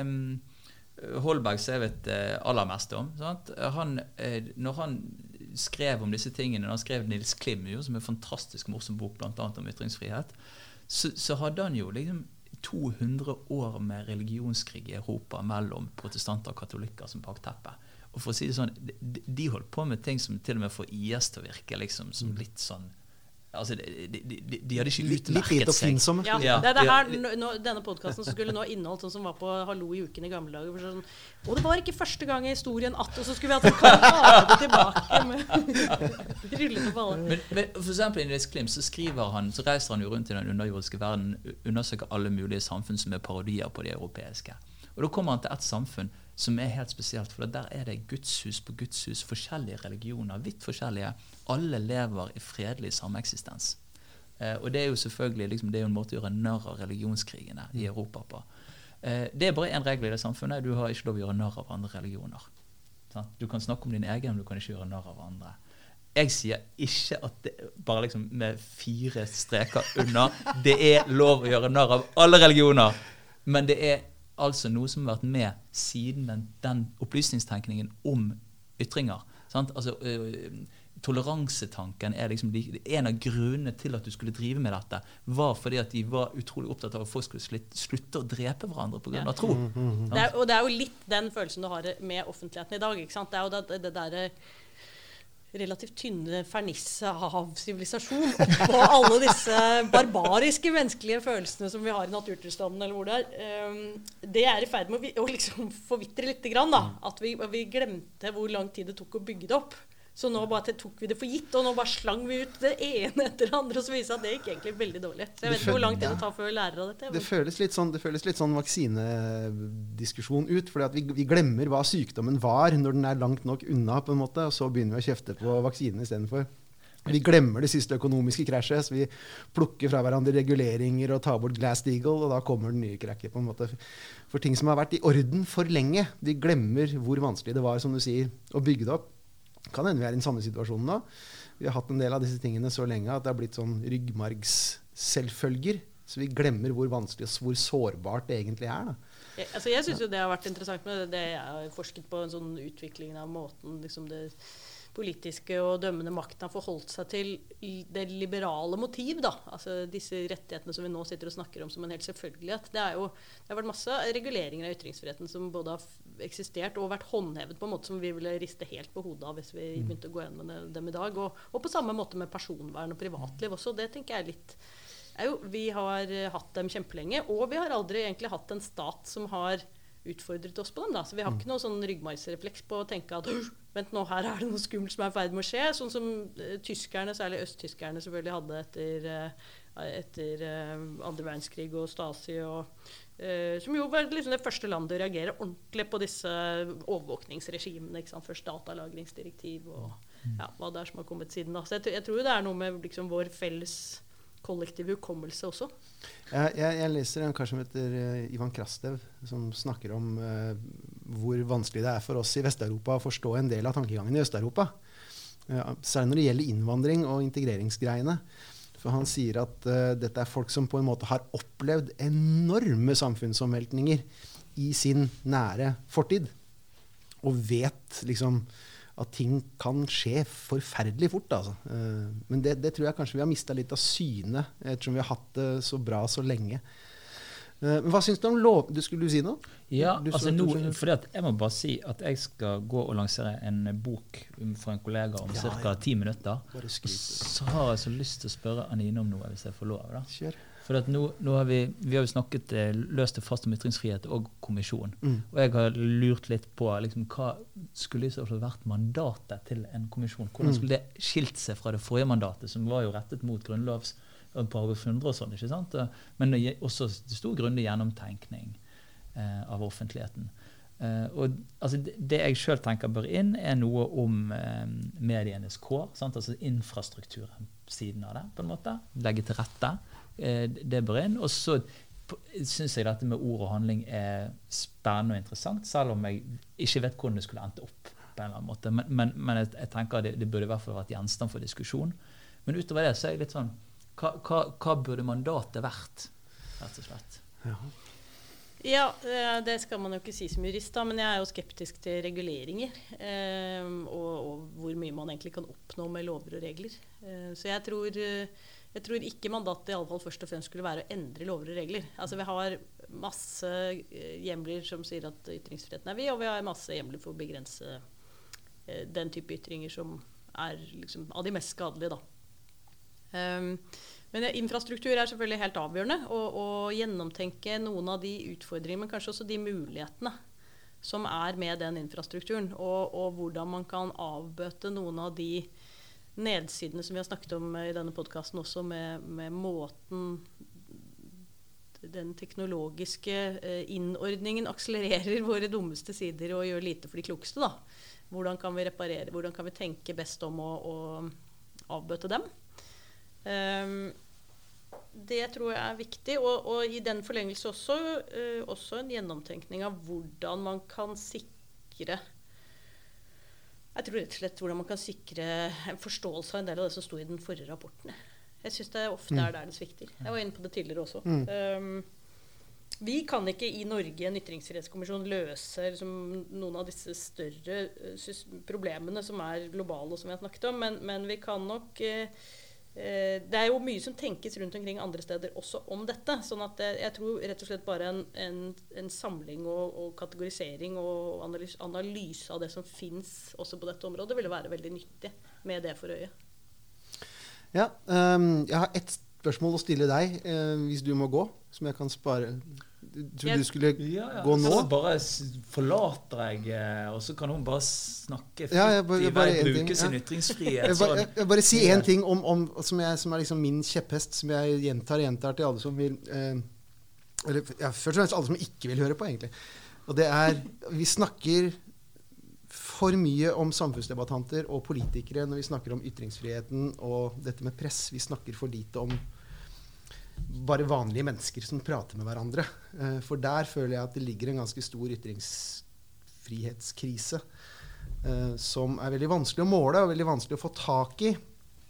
Holberg som jeg vet aller mest om, sant? Når han skrev om disse tingene, når han skrev Nils Klim, jo, som er en fantastisk morsom bok blant annet om ytringsfrihet, så hadde han jo liksom 200 år med religionskrig i Europa mellom protestanter og katolikker som bakteppe. Og for å si det sånn, de holdt på med ting som til og med får IS til å virke liksom, som litt sånn. Altså, de hadde ikke utmerket seg. Ja, det her, denne podcasten skulle nå inneholdt sånn som var på Hallo i uken i gamle dager. Sånn, og det var ikke første gang i historien at, og så skulle vi hatt en karriere tilbake med rullet på alle. Men for eksempel i Nils Klim så reiser han jo rundt i den underjordiske verden, undersøker alle mulige samfunn som er parodier på de europeiske. Og da kommer han til et samfunn som er helt spesielt, for der er det gudshus på gudshus, forskjellige religioner, vidt forskjellige. Alle lever i fredelig sameksistens. Og det er jo selvfølgelig liksom, det er jo en måte å gjøre narr av religionskrigene i Europa på. Det er bare en regel i det samfunnet. Du har ikke lov å gjøre narr av andre religioner. Du kan snakke om din egen, men du kan ikke gjøre narr av andre. Jeg sier ikke at det, bare liksom med 4 streker under, det er lov å gjøre narr av alle religioner, men det er altså noe som har vært med siden den opplysningstenkningen om ytringer. Sant? Altså, toleransetanken er liksom en av grunnene til at du skulle drive med dette, var fordi at de var utrolig opptatt av at folk skulle slutte å drepe hverandre på grunn av tro. Og det er jo litt den følelsen du har med offentligheten i dag, ikke sant? Det er jo det der relativt tynne fernisset av sivilisasjon oppå alle disse barbariske menneskelige følelsene som vi har i naturtilstanden, eller hvor det er. Det er i ferd med å liksom forvitre litt grann, da. At vi glemte hvor lang tid det tok å bygge det opp. Så nå bare tok vi det for gitt, og nå bare slang vi ut det ene etter det andre, og så viser at det gikk egentlig veldig dårlig. Så jeg vet ikke hvor lang tid det tar før vi lærer av dette. Det føles litt sånn vaksinediskusjon ut, fordi at vi glemmer hva sykdommen var når den er langt nok unna, på en måte, og så begynner vi å kjefte på vaksinen i stedet for. Vi glemmer det siste økonomiske krasjet, så vi plukker fra hverandre reguleringer og tar bort Glass-Steagall, og da kommer den nye krakket, på en måte. For ting som har vært i orden for lenge, vi glemmer hvor vanskelig det var, som du sier, å bygge det opp. Kan hende vi er i den samme situasjonen nå. Vi har hatt en del av disse tingene så lenge at det har blitt sånn ryggmargsselvfølger, så vi glemmer hvor vanskelig og hvor sårbart det egentlig er. Da. Jeg synes jo det har vært interessant med det jeg har forsket på, en sånn utvikling av måten liksom det politiske og dømmende makten har forholdt seg til det liberale motiv, da. Altså disse rettighetene som vi nå sitter og snakker om som en helt selvfølgelighet. Det har vært masse reguleringer av ytringsfriheten som både har eksistert og vært håndhevet på en måte som vi ville riste helt på hodet av hvis vi begynte å gå gjennom dem i dag. Og på samme måte med personvern og privatliv også. Det tenker jeg litt vi har hatt dem kjempelenge, og vi har aldri egentlig hatt en stat som har utfordret oss på dem, da. Så vi har ikke noe sånn ryggmargsrefleks på å tenke at vent nå, her er det noe skummelt som er i ferd med å skje, sånn som tyskerne, særlig østtyskerne selvfølgelig hadde etter andre verdenskrig og Stasi, som jo var liksom det første landet å reagere ordentlig på disse overvåkningsregimene, ikke sant? Først datalagringsdirektiv og hva det er som har kommet siden da. Så jeg tror det er noe med liksom vår felles kollektiv hukommelse også. Jeg leser en kar som heter Ivan Krastev, som snakker om hvor vanskelig det er for oss i Vest-Europa å forstå en del av tankegangen i Øst-Europa. Særlig når det gjelder innvandring og integreringsgreiene. For han sier at dette er folk som på en måte har opplevd enorme samfunnsomveltninger i sin nære fortid, og vet liksom at ting kan skje forferdelig fort. Altså. Men det tror jeg kanskje vi har mistet litt av syne, ettersom vi har hatt det så bra så lenge. Men hva synes du om lov... Skulle du si noe? Ja, altså nå, fordi at jeg må bare si at jeg skal gå og lansere en bok for en kollega om cirka 10 minutter. Så har jeg så lyst til å spørre Anine om noe, hvis jeg får lov. Da. Kjør. For at nå har vi har jo snakket løst og fast om ytringsfrihet og kommisjon. Og jeg har lurt litt på liksom, hva skulle i så fall vært mandatet til en kommisjon? Hvordan skulle det skilt seg fra det forrige mandatet, som var jo rettet mot grunnlovs paragraf 100 og sånn, ikke sant? Men også stor grundig gjennomtenkning av offentligheten. Og altså, det jeg selv tenker bør inn noe om medienes kår, sant? Altså infrastrukturen siden av det, på en måte. Legge til rette. Det bør inn. Og så synes jeg dette med ord og handling spennende og interessant, selv om jeg ikke vet hvordan det skulle endt opp på en eller annen måte. Men jeg tenker det burde i hvert fall vært gjenstand for diskusjon. Men utover det så er jeg litt sånn, hva burde mandatet vært, rett og slett? Ja, det skal man jo ikke si som jurist da, men jeg er jo skeptisk til reguleringer, og hvor mye man egentlig kan oppnå med lover og regler. Så jeg tror ikke mandatet i alle fall først og fremst skulle være å endre lover og regler. Altså vi har masse hjemler som sier at ytringsfriheten vi, og vi har masse hjemler for å begrense den type ytringer som liksom av de mest skadelige da. Men infrastruktur selvfølgelig helt avgjørende, og gjennomtenke noen av de utfordringene, men kanskje også de mulighetene som med den infrastrukturen, og hvordan man kan avbøte noen av de nedsidene som vi har snakket om i denne podcasten også, med måten den teknologiske innordningen akselererer våre dummeste sider og gjør lite for de klokeste da. Hvordan kan vi reparere, hvordan kan vi tenke best om å avbøte dem? Det tror jeg viktig, og i den forlengelse også en gjennomtenkning av hvordan man kan sikre, jeg tror rett og slett hvordan man kan sikre en forståelse av en del av det som stod i den forrige rapporten. Jeg synes det ofte der det svikter. Jeg var inne på det tidligere også. Vi kan ikke i Norge, en ytringsfrihetskommisjon, løse liksom, noen av disse større problemene som globale, og som vi har snakket om, men vi kan nok det jo mye som tenkes rundt omkring andre steder også om dette, sånn at jeg tror rett og slett bare en samling og kategorisering og analyse av det som finnes også på dette området ville være veldig nyttig med det for øye. Ja, jeg har ett spørsmål å stille deg hvis du må gå, som jeg kan spare. Tror du skulle gå nå? Så bare forlater jeg, og så kan hun bare snakke fritt i vei, bruke sin ytringsfrihet. Jeg bare si en ting som liksom min kjepphest, som jeg gjentar til alle som vil, eller først og fremst alle som ikke vil høre på egentlig. Og det vi snakker for mye om samfunnsdebattanter og politikere når vi snakker om ytringsfriheten og dette med press. Vi snakker for lite om bare vanlige mennesker som prater med hverandre. For der føler jeg at det ligger en ganske stor ytringsfrihetskrise som veldig vanskelig å måle og veldig vanskelig å få tak i.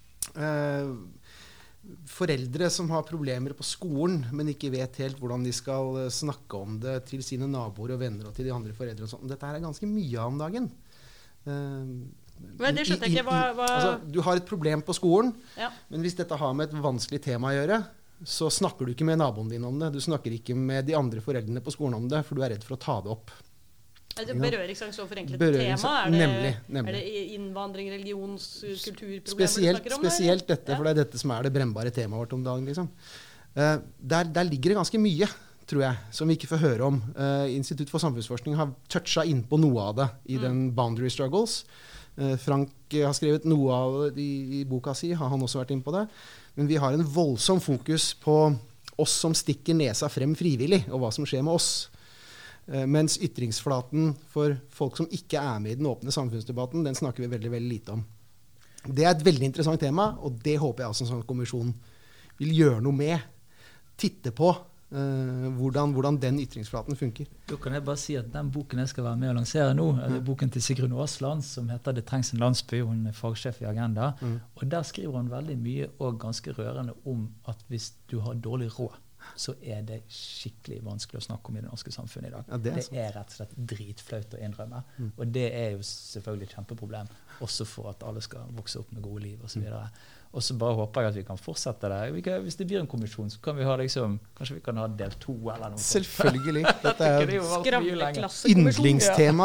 Foreldre som har problemer på skolen, men ikke vet helt hvordan de skal snakke om det til sine naboer og venner og til de andre foreldre. Og sånt. Dette ganske mye om dagen. Men det skjønte jeg ikke. Altså, du har et problem på skolen, men hvis dette har med et vanskelig tema å gjøre, så snakker du ikke med naboen din om det. Du snakker ikke med de andre foreldrene på skolen om det, for du redd for å ta det opp. Berøringsangst så forenklet tema? Nemlig. Det innvandring, religions, kulturproblemer? Spesielt dette, for det dette som det brennbare temaet vårt om dagen. Liksom. Der ligger det ganske mye, tror jeg, som vi ikke får høre om. Institutt for samfunnsforskning har touchet inn på noe av det i den Boundary Struggles. Frank har skrevet noe av det i boka si, har han også vært inn på det. Men vi har en voldsom fokus på oss som stikker nesa frem frivillig, og hva som skjer med oss. Mens ytringsflaten for folk som ikke med i den åpne samfunnsdebatten, den snakker vi veldig, veldig lite om. Det et veldig interessant tema, og det håper jeg også en sånn kommisjon vil gjøre noe med. Titte på hvordan den ytringsflaten funker. Da kan jeg bare si at den boken jeg skal være med å lansere nå, boken til Sigrun Aasland, som heter «Det trengs en landsby», hun fagsjef i Agenda, og der skriver hun veldig mye og ganske rørende om at hvis du har dårlig råd, så er det skikkelig vanskelig å snakke om i det norske samfunnet i dag. Ja, det er rett og slett dritflaut å innrømme. Og det er jo selvfølgelig et kjempeproblem, også for at alle skal vokse opp med gode liv og så videre. Og så bare håper jeg at vi kan fortsette det. Hvis det blir en kommisjon, så kan vi ha kanskje vi kan ha del 2 eller noe. Selvfølgelig. Dette er Skravleklassekommisjon. yndlingstema.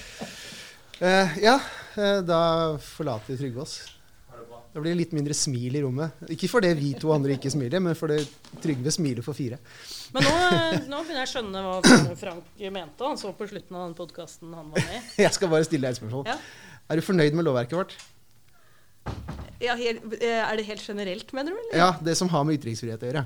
Da forlater vi Trygve oss. Da blir det litt mindre smil i rommet. Ikke for det vi 2 andre ikke smiler, men for det Trygve smiler for 4. Men nå begynner jeg å skjønne hva Frank mente. Han så på slutten av den podcasten han var med i. Jeg skal bare stille deg et spørsmål. Ja. Er du fornøyd med lovverket vårt? Ja, er det helt generelt, mener du? Eller? Ja, det som har med ytringsfrihet å gjøre.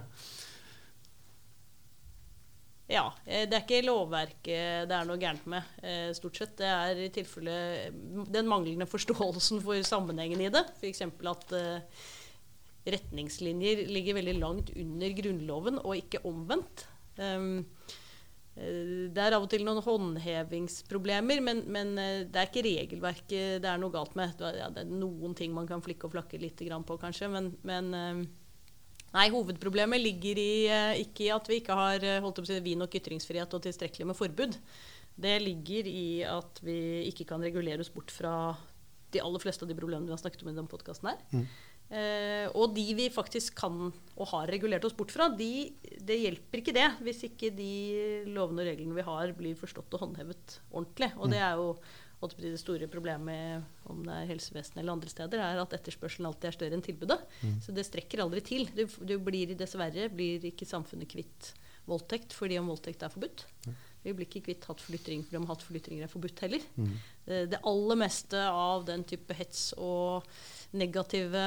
Ja, det er ikke lovverket det er noe gærent med, stort sett. Det er i tilfelle den manglende forståelsen for sammenhengen i det. For eksempel at retningslinjer ligger veldig langt under grunnloven, og ikke omvendt. Det er av og til noen håndhevingsproblemer, men det er ikke regelverket det er noe galt med. Ja, det er noen ting man kan flikke og flakke litt grann på, kanskje, men nei, hovedproblemet ligger ikke i at vi ikke har vid nok ytringsfrihet og tilstrekkelig med forbud. Det ligger i at vi ikke kan regulere oss bort fra de aller fleste av de problemene vi har snakket om i denne podcasten her. Og de vi faktisk kan og har regulert oss bort fra, det hjelper ikke det hvis ikke de lovene og reglene vi har blir forstått og håndhevet ordentlig. Og det er jo det store problemet, om det er helsevesenet eller andre steder, er at etterspørselen alltid er større enn tilbudet. Så det strekker aldri til. Dessverre blir ikke samfunnet kvitt voldtekt fordi om voldtekt er forbudt. Vi blir ikke kvitt hattforlytring fordi om hattforlyttringer er forbudt heller. Det aller meste av den type hets og negative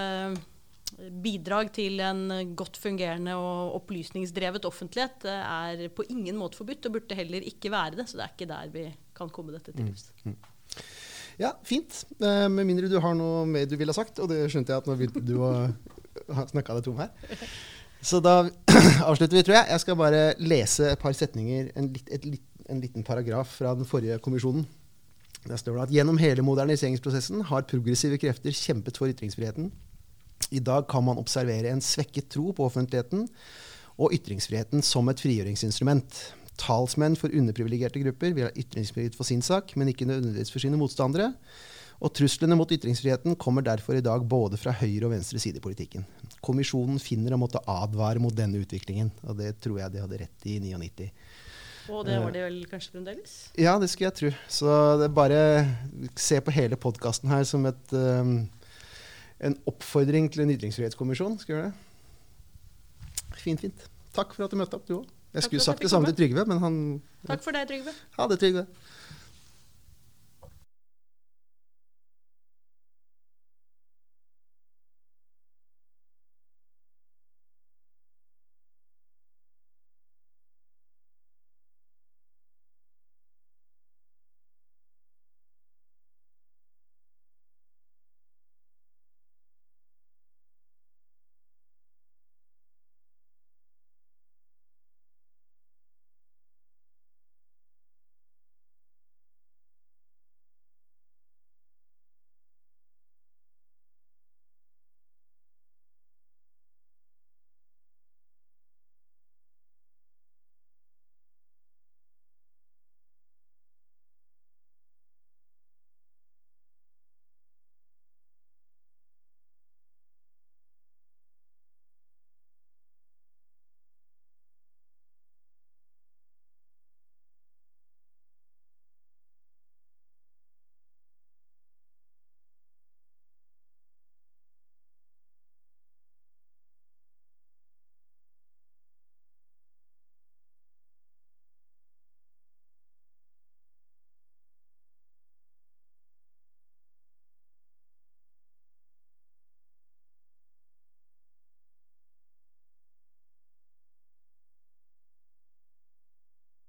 bidrag til en godt fungerende og opplysningsdrevet offentlighet er på ingen måte forbudt, og burde heller ikke være det. Så det er ikke der vi kan komme dette til livs. Ja, fint. Med mindre du har noe mer du ville ha sagt, og det skjønte jeg at nå begynte du å snakke deg tom her. Så da avslutter vi, tror jeg. Jeg skal bare lese et par setninger, en liten paragraf fra den forrige kommisjonen. Der står det at gjennom hele moderniseringsprosessen har progressive krefter kjempet for ytringsfriheten. I dag kan man observere en svekket tro på offentligheten og ytringsfriheten som et frigjøringsinstrument. Talsmenn for underprivilegerte grupper vil ha ytringsfrihet for sin sak, men ikke nødvendigvis for sine motstandere. Og truslene mot ytringsfriheten kommer derfor i dag både fra høyre og venstre side i politikken. Kommisjonen finner å måtte advare mot denne utviklingen, og det tror jeg de hadde rett i 99. Og det var det vel kanskje fremdeles? Ja, det skulle jeg tro. Så det er bare se på hele podcasten her som en oppfordring til en ytringsfrihetskommisjon. Skal vi gjøre det? Fint. Takk for at du møtte opp, du også. Jeg skulle sagt det samme til Trygve, men han... Takk for deg, Trygve. Ha det, Trygve.